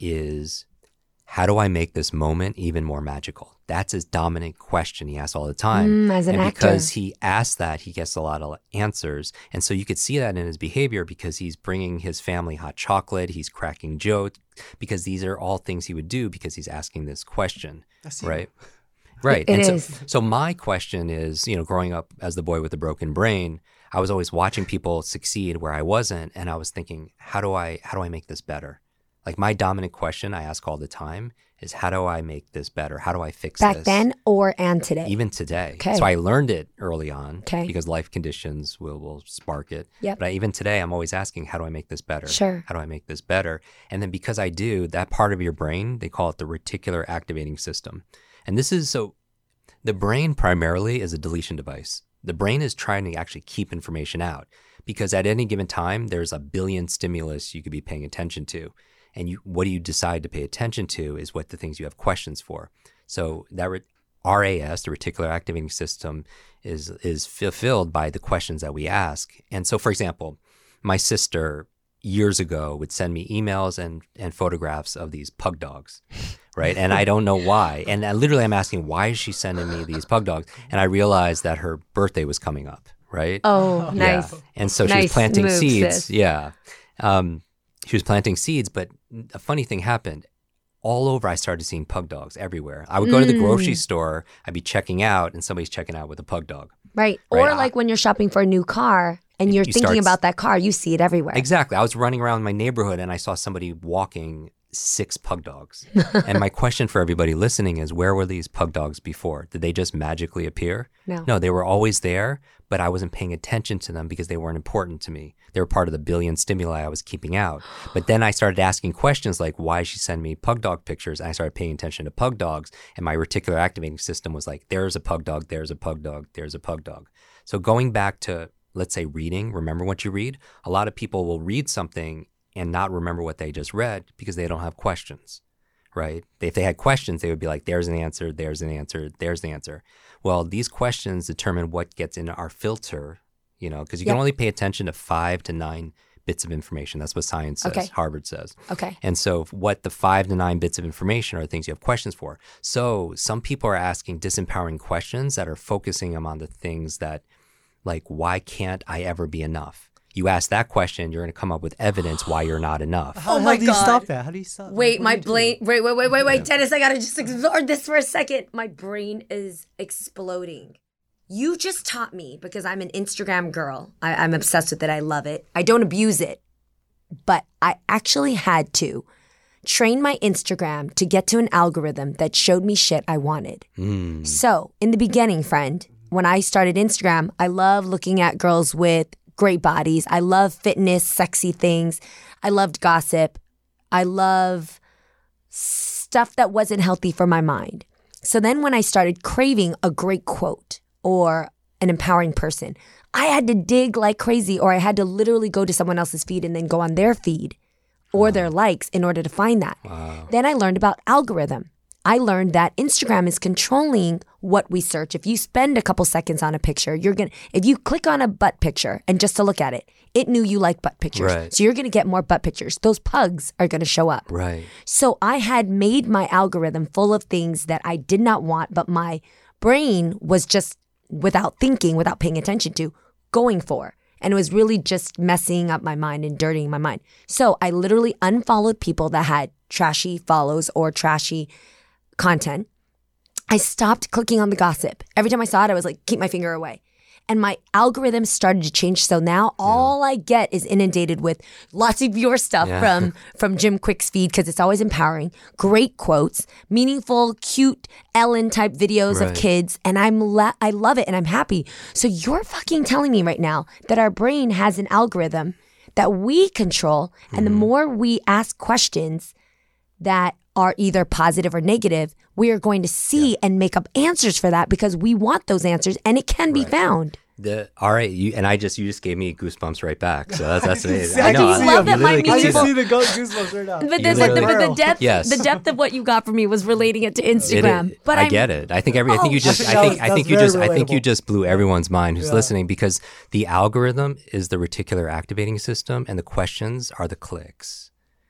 is, how do I make this moment even more magical? That's his dominant question he asks all the time. Mm, as an and actor. because he asks that, he gets a lot of answers. And so you could see that in his behavior, because he's bringing his family hot chocolate, he's cracking jokes, because these are all things he would do because he's asking this question, right? Right. It, it and is. So, so my question is, you know, growing up as the boy with the broken brain, I was always watching people succeed where I wasn't. And I was thinking, how do I, how do I make this better? Like my dominant question I ask all the time is, how do I make this better? How do I fix Back this? Back then or and today? Even today. Okay. So I learned it early on okay. because life conditions will, will spark it. Yep. But I, even today, I'm always asking, how do I make this better? Sure. How do I make this better? And then because I do, that part of your brain, they call it the reticular activating system. And this is so, the brain primarily is a deletion device. The brain is trying to actually keep information out, because at any given time, there's a billion stimulus you could be paying attention to. And you, what do you decide to pay attention to is what the things you have questions for. So that re- R A S, the reticular activating system, is is fulfilled by the questions that we ask. And so, for example, my sister years ago would send me emails and, and photographs of these pug dogs, right? And I don't know why. And I, literally I'm asking, why is she sending me these pug dogs? And I realized that her birthday was coming up, right? Oh, nice. Yeah. And so she nice was planting move, seeds. Sis. Yeah. Um, she was planting seeds, but a funny thing happened. All over, I started seeing pug dogs everywhere. I would go mm. to the grocery store, I'd be checking out, and somebody's checking out with a pug dog. Right. right? Or like I, when you're shopping for a new car and you're you thinking start, about that car, you see it everywhere. Exactly. I was running around my neighborhood and I saw somebody walking six pug dogs. And my question for everybody listening is, where were these pug dogs before? Did they just magically appear? No. No, they were always there, but I wasn't paying attention to them because they weren't important to me. They were part of the billion stimuli I was keeping out. But then I started asking questions like, why did she send me pug dog pictures? And I started paying attention to pug dogs. And my reticular activating system was like, there's a pug dog, there's a pug dog, there's a pug dog. So going back to, let's say, reading, remember what you read. A lot of people will read something and not remember what they just read because they don't have questions, right? If they had questions, they would be like, there's an answer, there's an answer, there's the answer. Well, these questions determine what gets in our filter, you know, because you can yep. only pay attention to five to nine bits of information. That's what science says, okay. Harvard says. Okay. And so what the five to nine bits of information are the things you have questions for. So some people are asking disempowering questions that are focusing them on the things that, like, why can't I ever be enough? You ask that question, you're going to come up with evidence why you're not enough. How, oh how my do God. you stop that? How do you stop Wait, my brain, wait, wait, wait, wait, wait, yeah. Dennis, I got to just absorb this for a second. My brain is exploding. You just taught me, because I'm an Instagram girl. I, I'm obsessed with it. I love it. I don't abuse it. But I actually had to train my Instagram to get to an algorithm that showed me shit I wanted. Mm. So in the beginning, friend, when I started Instagram, I love looking at girls with great bodies. I love fitness, sexy things. I loved gossip. I love stuff that wasn't healthy for my mind. So then when I started craving a great quote or an empowering person, I had to dig like crazy, or I had to literally go to someone else's feed and then go on their feed or their likes in order to find that. Wow. Then I learned about algorithm. I learned that Instagram is controlling what we search. If you spend a couple seconds on a picture, you're going to, if you click on a butt picture and just to look at it, it knew you like butt pictures. Right. So you're going to get more butt pictures. Those pugs are going to show up. Right. So I had made my algorithm full of things that I did not want, but my brain was just, without thinking, without paying attention to, going for. And it was really just messing up my mind and dirtying my mind. So I literally unfollowed people that had trashy follows or trashy content. I stopped clicking on the gossip. Every time I saw it, I was like, keep my finger away. And my algorithm started to change. So now all I get is inundated with lots of your stuff Yeah. from, from Jim Quick's feed, because it's always empowering, great quotes, meaningful, cute Ellen type videos Right. of kids. And I'm la- I love it and I'm happy. So you're fucking telling me right now that our brain has an algorithm that we control. And the more we ask questions that are either positive or negative, we are going to see and make up answers for that because we want those answers and it can be Right. found. The all right, you and I just you just gave me goosebumps right back. So that's that's amazing. I I know. can see I, them. that my literally can I see can meaningful- see them. the go- goosebumps right now. But, You the, but, the, literally- but the depth, Yes. the depth of what you got from me was relating it to It- Instagram. it- but I I'm- get it. I think every. I think you Oh. just. I I think think. that was- I think that you was just. very I think you relatable. just blew everyone's mind who's Yeah. listening, because the algorithm is the reticular activating system, and the questions are the clicks.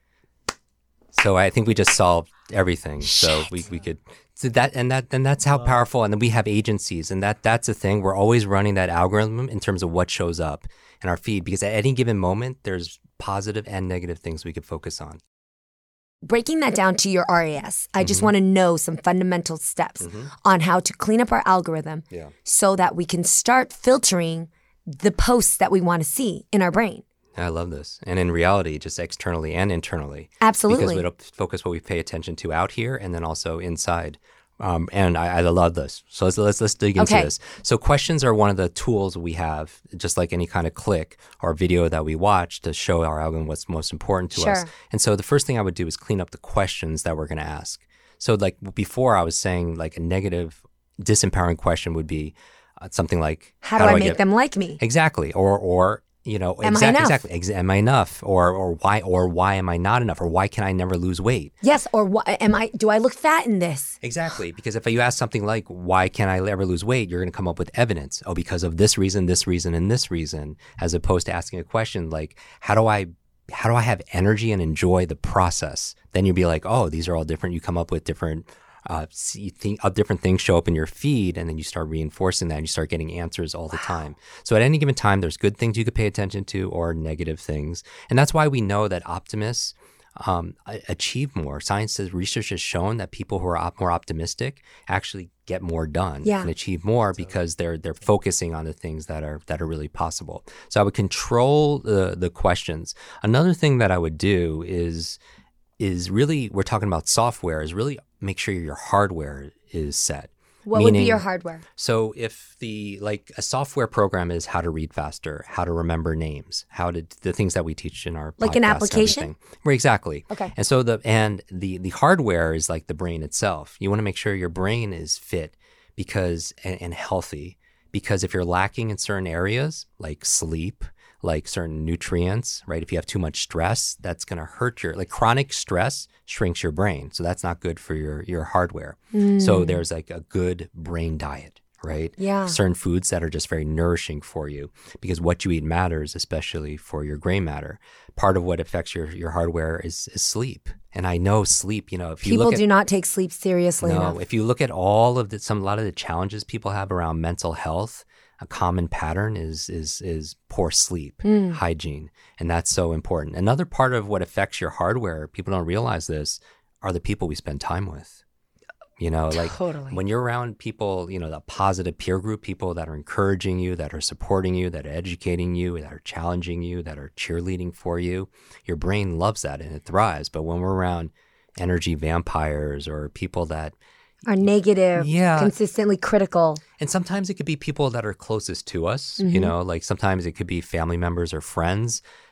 So I think we just solved everything. So we, we could. So that and that and that's how powerful. And then we have agencies, and that that's the thing. We're always running that algorithm in terms of what shows up in our feed, because at any given moment, there's positive and negative things we could focus on. breaking that down to your R A S, I just Mm-hmm. want to know some fundamental steps on how to clean up our algorithm Yeah. so that we can start filtering the posts that we want to see in our brain. I love this. And in reality, just externally and internally. Absolutely. Because we focus what we pay attention to out here and then also inside. Um, and I, I love this. So let's, let's, let's dig into Okay. this. So questions are one of the tools we have, just like any kind of click or video that we watch, to show our algorithm what's most important to us. Sure. And so the first thing I would do is clean up the questions that we're going to ask. So like before I was saying, like a negative, disempowering question would be uh, something like, How do I make get- them like me? Exactly. Or, or, you know, Am I exactly, enough? exactly. Ex- am I enough? Or, or why, or why am I not enough? Or why can I never lose weight? Yes, or what, am I? Do I look fat in this? Exactly. Because if you ask something like, why can't I ever lose weight? You're going to come up with evidence. Oh, because of this reason, this reason, and this reason, as opposed to asking a question like, how do I, how do I have energy and enjoy the process? Then you'll be like, oh, these are all different. You come up with different, uh, see, think, uh, different things show up in your feed, and then you start reinforcing that, and you start getting answers all the time. So at any given time, there's good things you could pay attention to, or negative things, and that's why we know that optimists um, a- achieve more. Science says, research has shown that people who are op- more optimistic actually get more done Yeah. and achieve more because they're they're focusing on the things that are that are really possible. So I would control the the questions. Another thing that I would do is is really, we're talking about software, is really make sure your hardware is set. What would be Meaning- your hardware? So if the, like a software program is how to read faster, how to remember names, how to, the things that we teach in our Like an podcasts and application? everything. Right, exactly. Okay. And so the, and the, the hardware is like the brain itself. You want to make sure your brain is fit because, and, and healthy, because if you're lacking in certain areas like sleep, like certain nutrients, right? If you have too much stress, that's going to hurt your, like chronic stress shrinks your brain. So that's not good for your, your hardware. So there's like a good brain diet, right? Yeah. Certain foods that are just very nourishing for you, because what you eat matters, especially for your gray matter. Part of what affects your, your hardware is, is sleep. And I know sleep, you know, if you People look at, do not take sleep seriously no, enough. if you look at all of the, some, a lot of the challenges people have around mental health, a common pattern is is is poor sleep, Hmm. hygiene, and that's so important. Another part of what affects your hardware, people don't realize this, are the people we spend time with. You know, like Totally. when you're around people, you know, the positive peer group, people that are encouraging you, that are supporting you, that are educating you, that are challenging you, that are cheerleading for you, your brain loves that and it thrives. But when we're around energy vampires or people that, Are negative, Yeah. consistently critical. and sometimes it could be people that are closest to us, Mm-hmm. you know, like sometimes it could be family members or friends.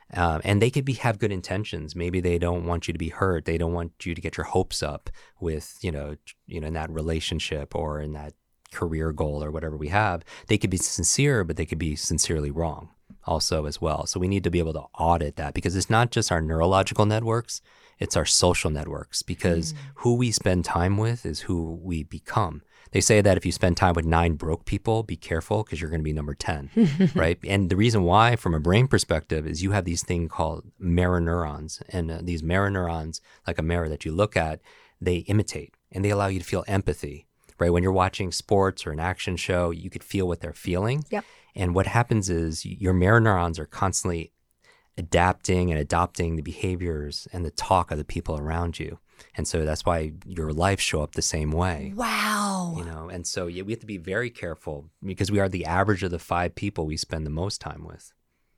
Um, and they could be have good intentions. Maybe they don't want you to be hurt. They don't want you to get your hopes up with, you know, you know, in that relationship or in that career goal or whatever we have. They could be sincere, but they could be sincerely wrong also as well. So we need to be able to audit that, because it's not just our neurological networks, it's our social networks, because mm. who we spend time with is who we become. They say that if you spend time with nine broke people, be careful because you're going to be number ten, right? And the reason why, from a brain perspective, is you have these things called mirror neurons. And uh, these mirror neurons, like a mirror that you look at, they imitate and they allow you to feel empathy, right? When you're watching sports or an action show, you could feel what they're feeling. Yep. And what happens is your mirror neurons are constantly adapting and adopting the behaviors and the talk of the people around you. And so that's why your life show up the same way. Wow. You know, and so yeah, we have to be very careful because we are the average of the five people we spend the most time with.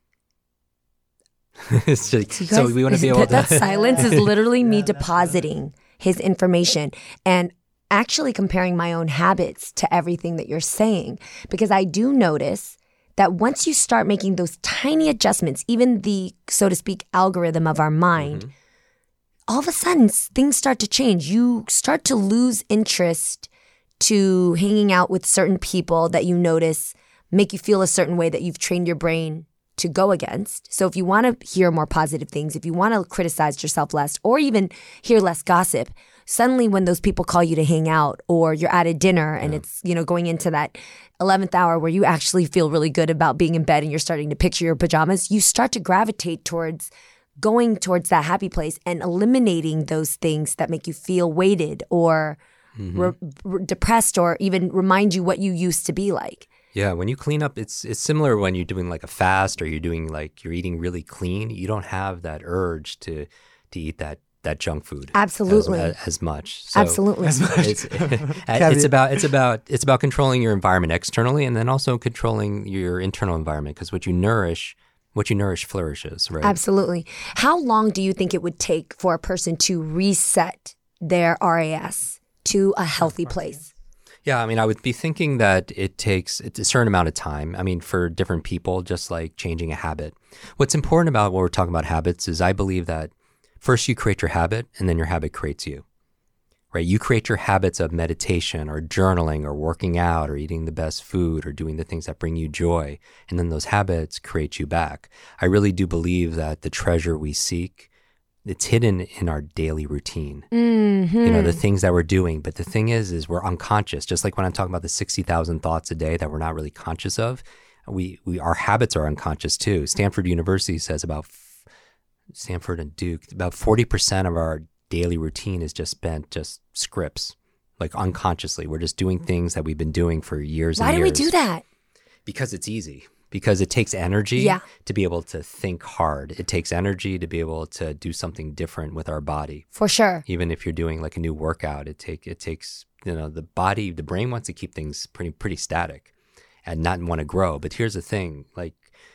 It's just, so, guys, so we want to be able that, to. That silence is literally me depositing his information and actually comparing my own habits to everything that you're saying. Because I do notice that once you start making those tiny adjustments, even the, so to speak, algorithm of our mind, mm-hmm. all of a sudden things start to change. You start to lose interest to hanging out with certain people that you notice make you feel a certain way that you've trained your brain to go against. So if you want to hear more positive things, if you want to criticize yourself less, or even hear less gossip, suddenly when those people call you to hang out, or you're at a dinner and yeah. it's, you know, going into that eleventh hour where you actually feel really good about being in bed and you're starting to picture your pajamas, you start to gravitate towards going towards that happy place and eliminating those things that make you feel weighted or mm-hmm. re- re- depressed, or even remind you what you used to be like. Yeah, when you clean up, it's it's similar when you're doing like a fast, or you're doing like you're eating really clean. You don't have that urge to to eat that that junk food. Absolutely, as, as much. So Absolutely, as much. It's, it's about it's about it's about controlling your environment externally, and then also controlling your internal environment, because what you nourish. What you nourish flourishes, right? Absolutely. How long do you think it would take for a person to reset their R A S to a healthy place? Yeah, I mean, I would be thinking that it takes a certain amount of time. I mean, for different people, just like changing a habit. What's important about when we're talking about habits is I believe that first you create your habit, and then your habit creates you. Right? You create your habits of meditation or journaling or working out or eating the best food or doing the things that bring you joy. And then those habits create you back. I really do believe that the treasure we seek, it's hidden in our daily routine. Mm-hmm. You know, the things that we're doing. But the thing is, is we're unconscious. Just like when I'm talking about the sixty thousand thoughts a day that we're not really conscious of, we, we our habits are unconscious too. Stanford University says about, Stanford and Duke, about forty percent of our daily routine is just spent just scripts, like unconsciously. We're just doing things that we've been doing for years Why and years. Why do we do that? Because it's easy. Because it takes energy yeah. to be able to think hard. It takes energy to be able to do something different with our body. For sure. Even if you're doing like a new workout, it take it takes, you know, the body, the brain wants to keep things pretty pretty static and not want to grow. But here's the thing, like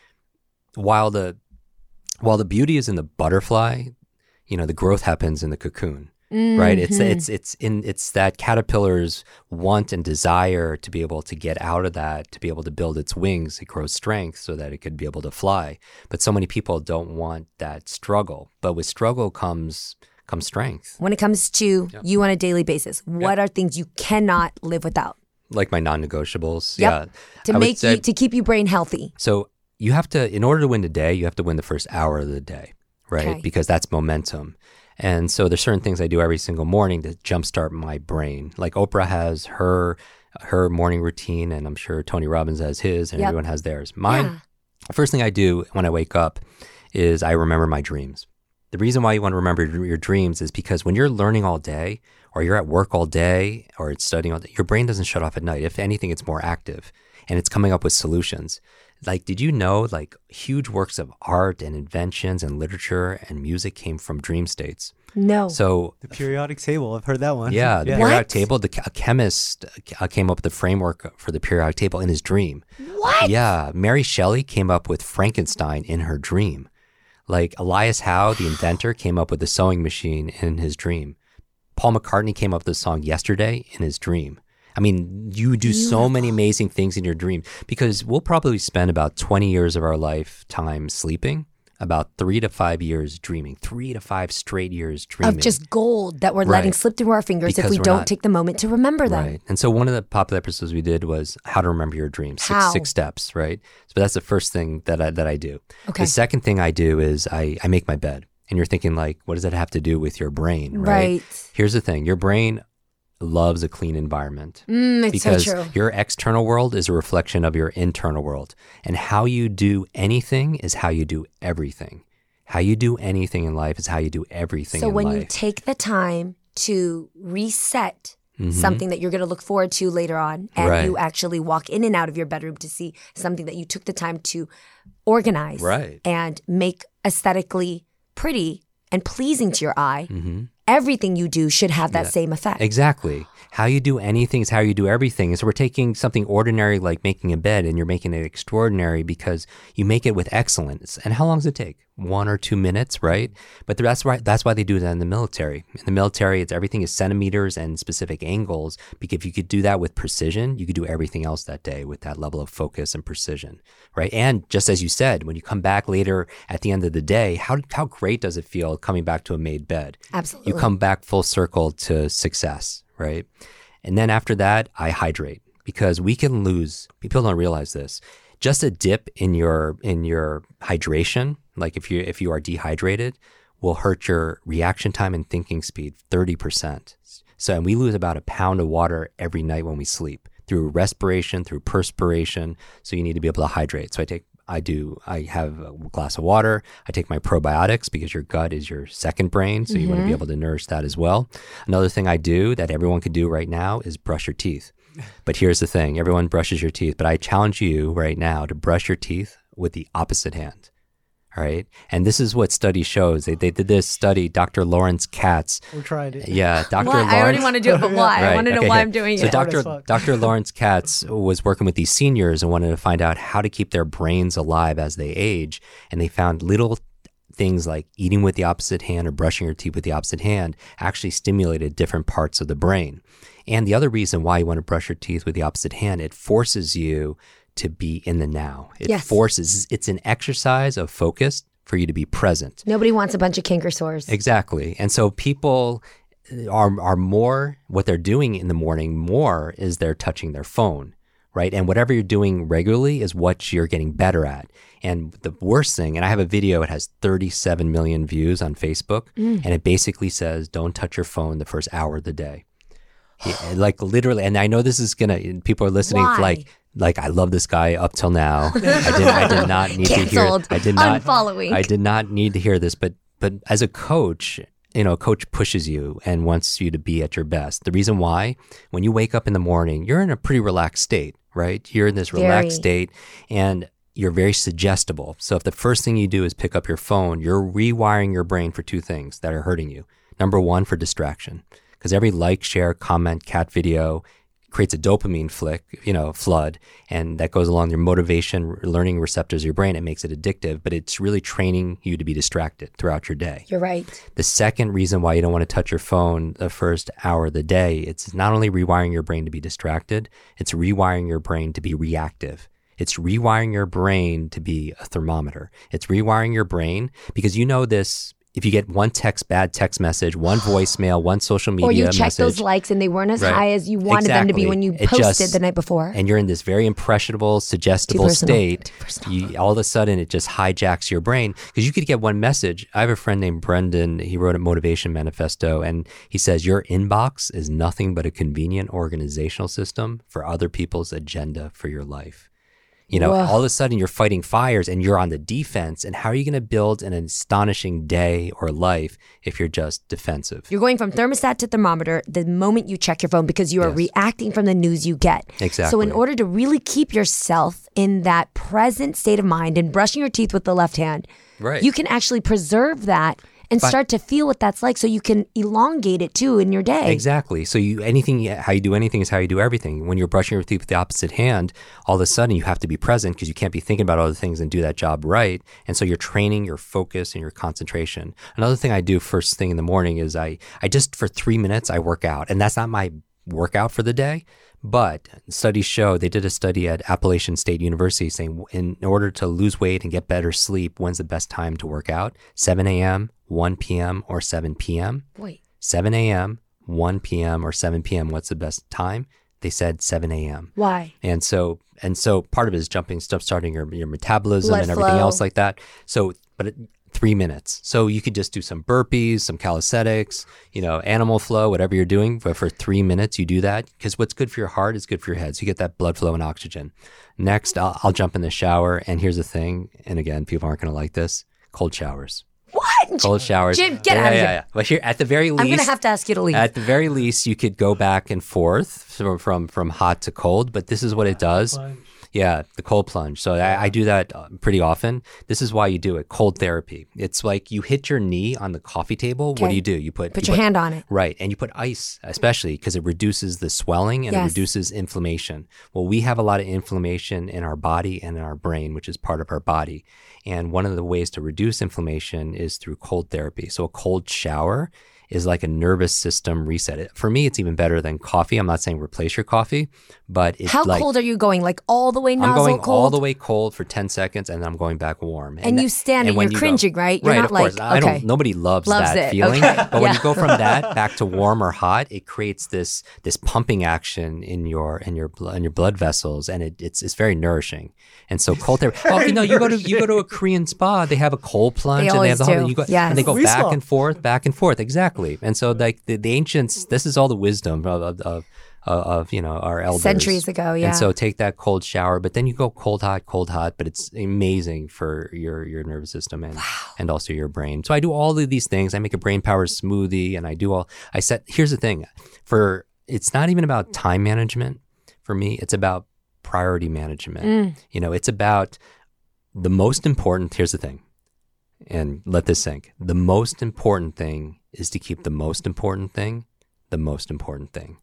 while the while the beauty is in the butterfly, you know, the growth happens in the cocoon, mm-hmm. right? It's it's it's in it's that caterpillar's want and desire to be able to get out of that, to be able to build its wings, it grows strength so that it could be able to fly. But so many people don't want that struggle. But with struggle comes comes strength. When it comes to yeah. you on a daily basis, what yeah. are things you cannot live without? Like my non-negotiables. Yep. Yeah. To I make say, you to keep your brain healthy. So you have to, in order to win the day, you have to win the first hour of the day, right? Okay. Because that's momentum. And so there's certain things I do every single morning to jumpstart my brain. Like Oprah has her her morning routine, and I'm sure Tony Robbins has his, and yep. everyone has theirs. Mine, yeah. the first thing I do when I wake up is I remember my dreams. The reason why you want to remember your dreams is because when you're learning all day, or you're at work all day, or it's studying all day, your brain doesn't shut off at night. If anything, it's more active, and it's coming up with solutions. Like, did you know, like, huge works of art and inventions and literature and music came from dream states? No. So the periodic table, I've heard that one. Yeah, the yeah. periodic What? table. The a chemist uh, came up with the framework for the periodic table in his dream. What? Yeah, Mary Shelley came up with Frankenstein in her dream. Like Elias Howe, the inventor, came up with the sewing machine in his dream. Paul McCartney came up with the song Yesterday in his dream. I mean, you do so many amazing things in your dream, because we'll probably spend about twenty years of our lifetime sleeping. about three to five years dreaming, three to five straight years dreaming. Of just gold that we're Right. letting slip through our fingers Because if we we're don't not- take the moment to remember them. Right. And so one of the popular episodes we did was how to remember your dreams. Six, How? six steps, right? So that's the first thing that I, that I do. Okay. The second thing I do is I, I make my bed. And you're thinking like, what does that have to do with your brain, right? Right. Here's the thing. Your brain loves a clean environment. Mm, it's because so true. your external world is a reflection of your internal world. And how you do anything is how you do everything. How you do anything in life is how you do everything So in when life. you take the time to reset Mhm. something that you're going to look forward to later on, and Right. you actually walk in and out of your bedroom to see something that you took the time to organize Right. and make aesthetically pretty and pleasing to your eye, Mhm. everything you do should have that Yeah. same effect. Exactly. How you do anything is how you do everything. So we're taking something ordinary like making a bed and you're making it extraordinary because you make it with excellence. And how long does it take? One or two minutes, right? But that's why that's why they do that in the military. In the military, it's everything is centimeters and specific angles. Because if you could do that with precision, you could do everything else that day with that level of focus and precision, right? And just as you said, when you come back later at the end of the day, how how great does it feel coming back to a made bed? Absolutely. You come back full circle to success, right? And then after that, I hydrate because we can lose. People don't realize this. Just a dip in your in your hydration, like if you if you are dehydrated, will hurt your reaction time and thinking speed thirty percent. So and we lose about a pound of water every night when we sleep through respiration, through perspiration. So you need to be able to hydrate. So I take I do, I have a glass of water. I take my probiotics because your gut is your second brain. So you want to be able to nourish that as well. Another thing I do that everyone could do right now is brush your teeth. But here's the thing. Everyone brushes your teeth, but I challenge you right now to brush your teeth with the opposite hand. All right. And this is what study shows. They, they did this study, Doctor Lawrence Katz. We're trying it. Yeah, Doctor Why? Lawrence. I already want to do it, but why? I Right, want to know okay, why okay. I'm doing so it. Doctor as fuck. Doctor Lawrence Katz was working with these seniors and wanted to find out how to keep their brains alive as they age. And they found little things like eating with the opposite hand or brushing your teeth with the opposite hand actually stimulated different parts of the brain. And the other reason why you want to brush your teeth with the opposite hand, it forces you to be in the now. It Yes. forces, it's an exercise of focus for you to be present. Nobody wants a bunch of canker sores. Exactly. And so people are are more, what they're doing in the morning more is they're touching their phone, right? And whatever you're doing regularly is what you're getting better at. And the worst thing, and I have a video, it has thirty-seven million views on Facebook, and it basically says, don't touch your phone the first hour of the day. Yeah, like literally, and I know this is gonna, people are listening Why? like, like I love this guy up till now. I did, I did not need to hear. Canceled. I did not. Unfollowing. I did not need to hear this, but but as a coach, you know, a coach pushes you and wants you to be at your best. The reason why, when you wake up in the morning, you're in a pretty relaxed state, right? You're in this relaxed Very. state, and you're very suggestible. So if the first thing you do is pick up your phone, you're rewiring your brain for two things that are hurting you. Number one, for distraction. Because every like, share, comment, cat video creates a dopamine flick, you know, flood, and that goes along your motivation, learning receptors of your brain. It makes it addictive, but it's really training you to be distracted throughout your day. You're right. The second reason why you don't want to touch your phone the first hour of the day, it's not only rewiring your brain to be distracted, it's rewiring your brain to be reactive. It's rewiring your brain to be a thermometer. It's rewiring your brain because you know this. If you get one text, bad text message, one voicemail, one social media Or you check message, those likes and they weren't as Right. high as you wanted them to be Exactly. when you It posted just- the night before. and you're in this very impressionable, suggestible personal. state, Too personal. you, all of a sudden it just hijacks your brain because you could get one message. I have a friend named Brendan. He wrote a motivation manifesto, and he says your inbox is nothing but a convenient organizational system for other people's agenda for your life. You know, Whoa. all of a sudden you're fighting fires and you're on the defense. And how are you going to build an astonishing day or life if you're just defensive? You're going from thermostat to thermometer the moment you check your phone because you are Yes. reacting from the news you get. Exactly. So in order to really keep yourself in that present state of mind and brushing your teeth with the left hand, Right. you can actually preserve that and But- start to feel what that's like so you can elongate it too in your day. Exactly. So you anything how you do anything is how you do everything. When you're brushing your teeth with the opposite hand, all of a sudden you have to be present because you can't be thinking about other things and do that job right. And so you're training your focus and your concentration. Another thing I do first thing in the morning is I I just for three minutes I work out, and that's not my workout for the day, But studies show, they did a study at Appalachian State University saying in order to lose weight and get better sleep, when's the best time to work out? seven a.m., one p.m., or seven p.m.? Wait. seven a.m., one p.m., or seven p.m. What's the best time? They said seven a.m. Why? And so and so part of it is jumping stuff, starting your, your metabolism Blood and everything flow. else like that. So, but it, three minutes. So you could just do some burpees, some calisthenics, you know, animal flow, whatever you're doing. But for three minutes, you do that because what's good for your heart is good for your head. So you get that blood flow and oxygen. Next, I'll, I'll jump in the shower. And here's the thing. And again, people aren't going to like this. Cold showers. What? Cold showers. Jim, get yeah, out of yeah, here. Yeah. But here, at the very least, I'm going to have to ask you to leave. At the very least, you could go back and forth from from, from hot to cold. But this is what it does. Yeah, the cold plunge. So I, I do that uh, pretty often. This is why you do it. Cold therapy. It's like you hit your knee on the coffee table. Okay. What do you do? You put Put you your hand on it. Right. And you put ice, especially because it reduces the swelling and Yes. it reduces inflammation. Well, we have a lot of inflammation in our body and in our brain, which is part of our body. And one of the ways to reduce inflammation is through cold therapy. So a cold shower is like a nervous system reset. For me, it's even better than coffee. I'm not saying replace your coffee, but it's How like cold are you going? Like all the way nozzle I'm going cold? all the way cold for ten seconds, and then I'm going back warm. And you stand and when you're you cringing, right? You're right, not of course. like, I okay. don't. Nobody loves, Loves that it. feeling. Okay. But when Yeah. you go from that back to warm or hot, it creates this this pumping action in your in your blood in your blood vessels, and it, it's it's very nourishing. And so cold therapy. Well, you know, you go to you go to a Korean spa, they have a cold plunge, They and they have the always whole, do. you go, Yes. and they go We back spa. and forth, back and forth. Exactly. And so like the, the ancients, this is all the wisdom of of, of of you know our elders Centuries ago, yeah. And so take that cold shower, but then you go cold hot, cold hot. But it's amazing for your your nervous system and and also your brain. So I do all of these things. I make a brain power smoothie, and I do all. I set. Here's the thing, for it's not even about time management for me. It's about priority management. Mm. You know, it's about the most important. Here's the thing, and let this sink. The most important thing is to keep the most important thing the most important thing.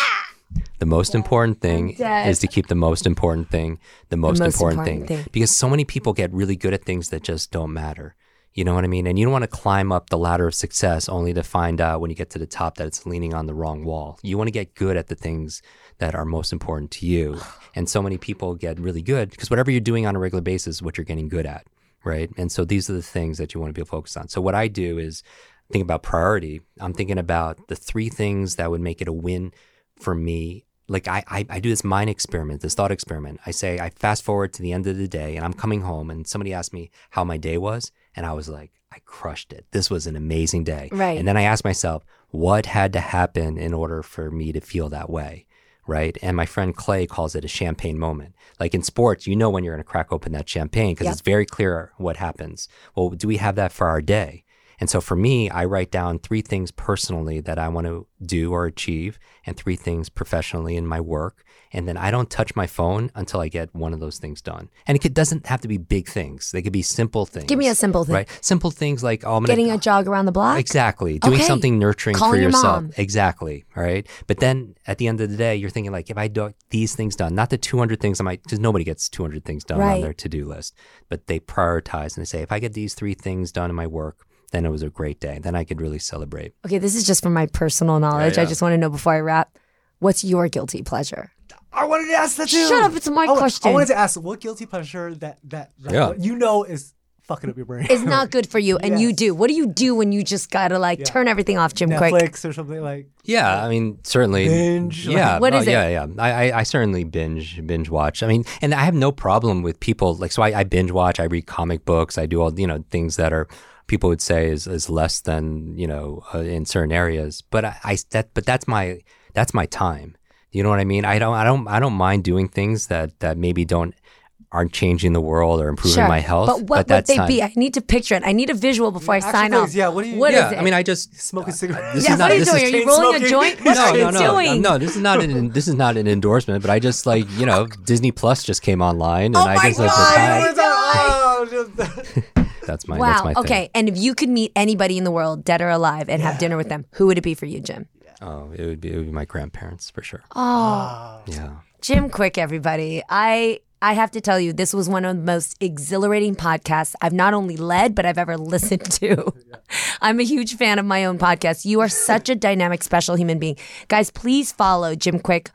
The most important thing dead. is to keep the most important thing the most, most important, important thing. thing. Because so many people get really good at things that just don't matter. You know what I mean? And you don't want to climb up the ladder of success only to find out when you get to the top that it's leaning on the wrong wall. You want to get good at the things that are most important to you. And so many people get really good because whatever you're doing on a regular basis is what you're getting good at, right? And so these are the things that you want to be focused on. So what I do is think about priority. I'm thinking about the three things that would make it a win for me. Like I, I, I do this mind experiment, this thought experiment. I say, I fast forward to the end of the day and I'm coming home and somebody asked me how my day was. And I was like, I crushed it. This was an amazing day. Right. And then I asked myself, what had to happen in order for me to feel that way? Right. And my friend Clay calls it a champagne moment. Like in sports, you know when you're going to crack open that champagne because Yep. it's very clear what happens. Well, do we have that for our day? And so for me, I write down three things personally that I want to do or achieve and three things professionally in my work. And then I don't touch my phone until I get one of those things done. And it could, doesn't have to be big things. They could be simple things. Give me a simple thing. Right? Simple things like, oh, I'm going Getting a jog around the block? Exactly. Doing Okay. something nurturing Calling for your yourself. mom. Exactly. All right. But then at the end of the day, you're thinking like, if I do these things done, not the two hundred things I might, because nobody gets two hundred things done Right. on their to-do list, but they prioritize and they say, if I get these three things done in my work, then it was a great day. Then I could really celebrate. Okay, this is just from my personal knowledge. Yeah, I yeah. just want to know before I wrap, what's your guilty pleasure? I wanted to ask that too. Shut up, it's my I, wa- question. I wanted to ask what guilty pleasure that that, that Yeah. what you know is fucking up your brain. It's not good for you, and you Yes. do. What do you do when you just gotta like turn everything off, Jim? Quick. Netflix or something like. Yeah, I mean, certainly. Binge, like- Yeah. What oh, is it? Yeah, yeah. I, I, I certainly binge binge watch. I mean, and I have no problem with people like. So I, I binge watch. I read comic books. I do all you know things that are people would say is, is less than you know uh, in certain areas. But I, I that but that's my that's my time. You know what I mean? I don't I don't I don't mind doing things that that maybe don't aren't changing the world or improving Sure. my health. But what would that's they time. be? I need to picture it. I need a visual before I Actual sign things, off. yeah, what do you- What is Yeah, it? I mean, I just Smoking cigarettes. This yeah, is what not- are you this doing? is Are you chain rolling a smoking. joint? What no, are no, you no, doing? no. This is not an this is not an endorsement, but I just like you know Disney Plus just came online, and Oh I my just like, God! Oh, just- that's my Wow. that's my thing. Okay. And if you could meet anybody in the world, dead or alive, and have dinner with them, who would it be for you, Jim? Oh, it would be it would be my grandparents for sure. Oh, Yeah. Jim Quick, everybody. I I have to tell you, this was one of the most exhilarating podcasts I've not only led, but I've ever listened to. I'm a huge fan of my own podcast. You are such a dynamic, special human being. Guys, please follow Jim Quick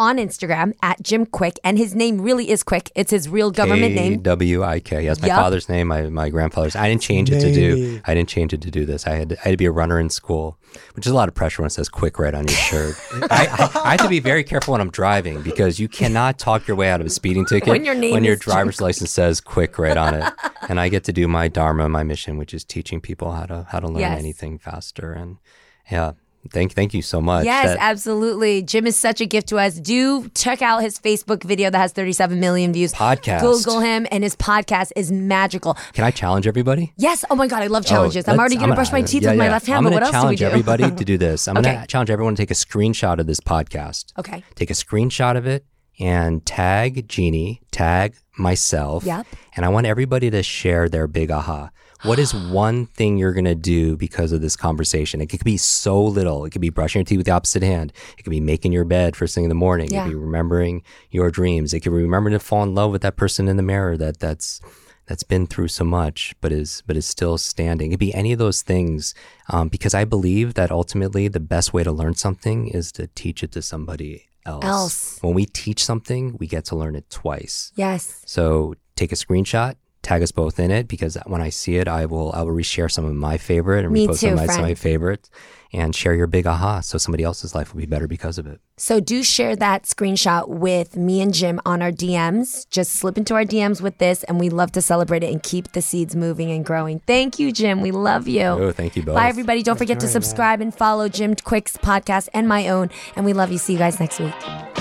on Instagram at Jim Kwik. And his name really is Kwik. It's his real government K name. W I K. Yes, my Yep. father's name, my, my grandfather's. I didn't change it to do. Name. I didn't change it to do this. I had to, I had to be a runner in school, which is a lot of pressure when it says "Quick" right on your shirt. I, I, I have to be very careful when I'm driving because you cannot talk your way out of a speeding ticket When your name when your is Jim driver's license says "Quick" right on it. And I get to do my dharma, my mission, which is teaching people how to how to learn Yes. anything faster. And yeah. Thank, thank you so much. Yes, That- absolutely. Jim is such a gift to us. Do check out his Facebook video that has thirty-seven million views. Podcast. Google him, and his podcast is magical. Can I challenge everybody? Yes. Oh my God, I love challenges. Oh, I'm let's- already going to gonna- brush my teeth yeah, with my yeah. left hand, I'm but gonna what else do we challenge do? everybody to do this. I'm going Okay. to challenge everyone to take a screenshot of this podcast. Okay. Take a screenshot of it and tag Jeannie, tag myself. Yep. And I want everybody to share their big aha. What is one thing you're going to do because of this conversation? It could be so little. It could be brushing your teeth with the opposite hand. It could be making your bed first thing in the morning. Yeah. It could be remembering your dreams. It could be remembering to fall in love with that person in the mirror that that's that's been through so much, but is but is still standing. It could be any of those things, um, because I believe that ultimately the best way to learn something is to teach it to somebody else. Else. When we teach something, we get to learn it twice. Yes. So take a screenshot, tag us both in it, because when I see it, I will I will reshare some of my favorite and Me repost some too, of my, some of my friend. favorites, and share your big aha, so somebody else's life will be better because of it. So do share that screenshot with me and Jim on our D Ms. Just slip into our D Ms with this, and we love to celebrate it and keep the seeds moving and growing. Thank you, Jim. We love you. Oh, thank you both. Bye, everybody. Don't forget to subscribe and follow Jim Kwik's podcast and my own. And we love you. See you guys next week.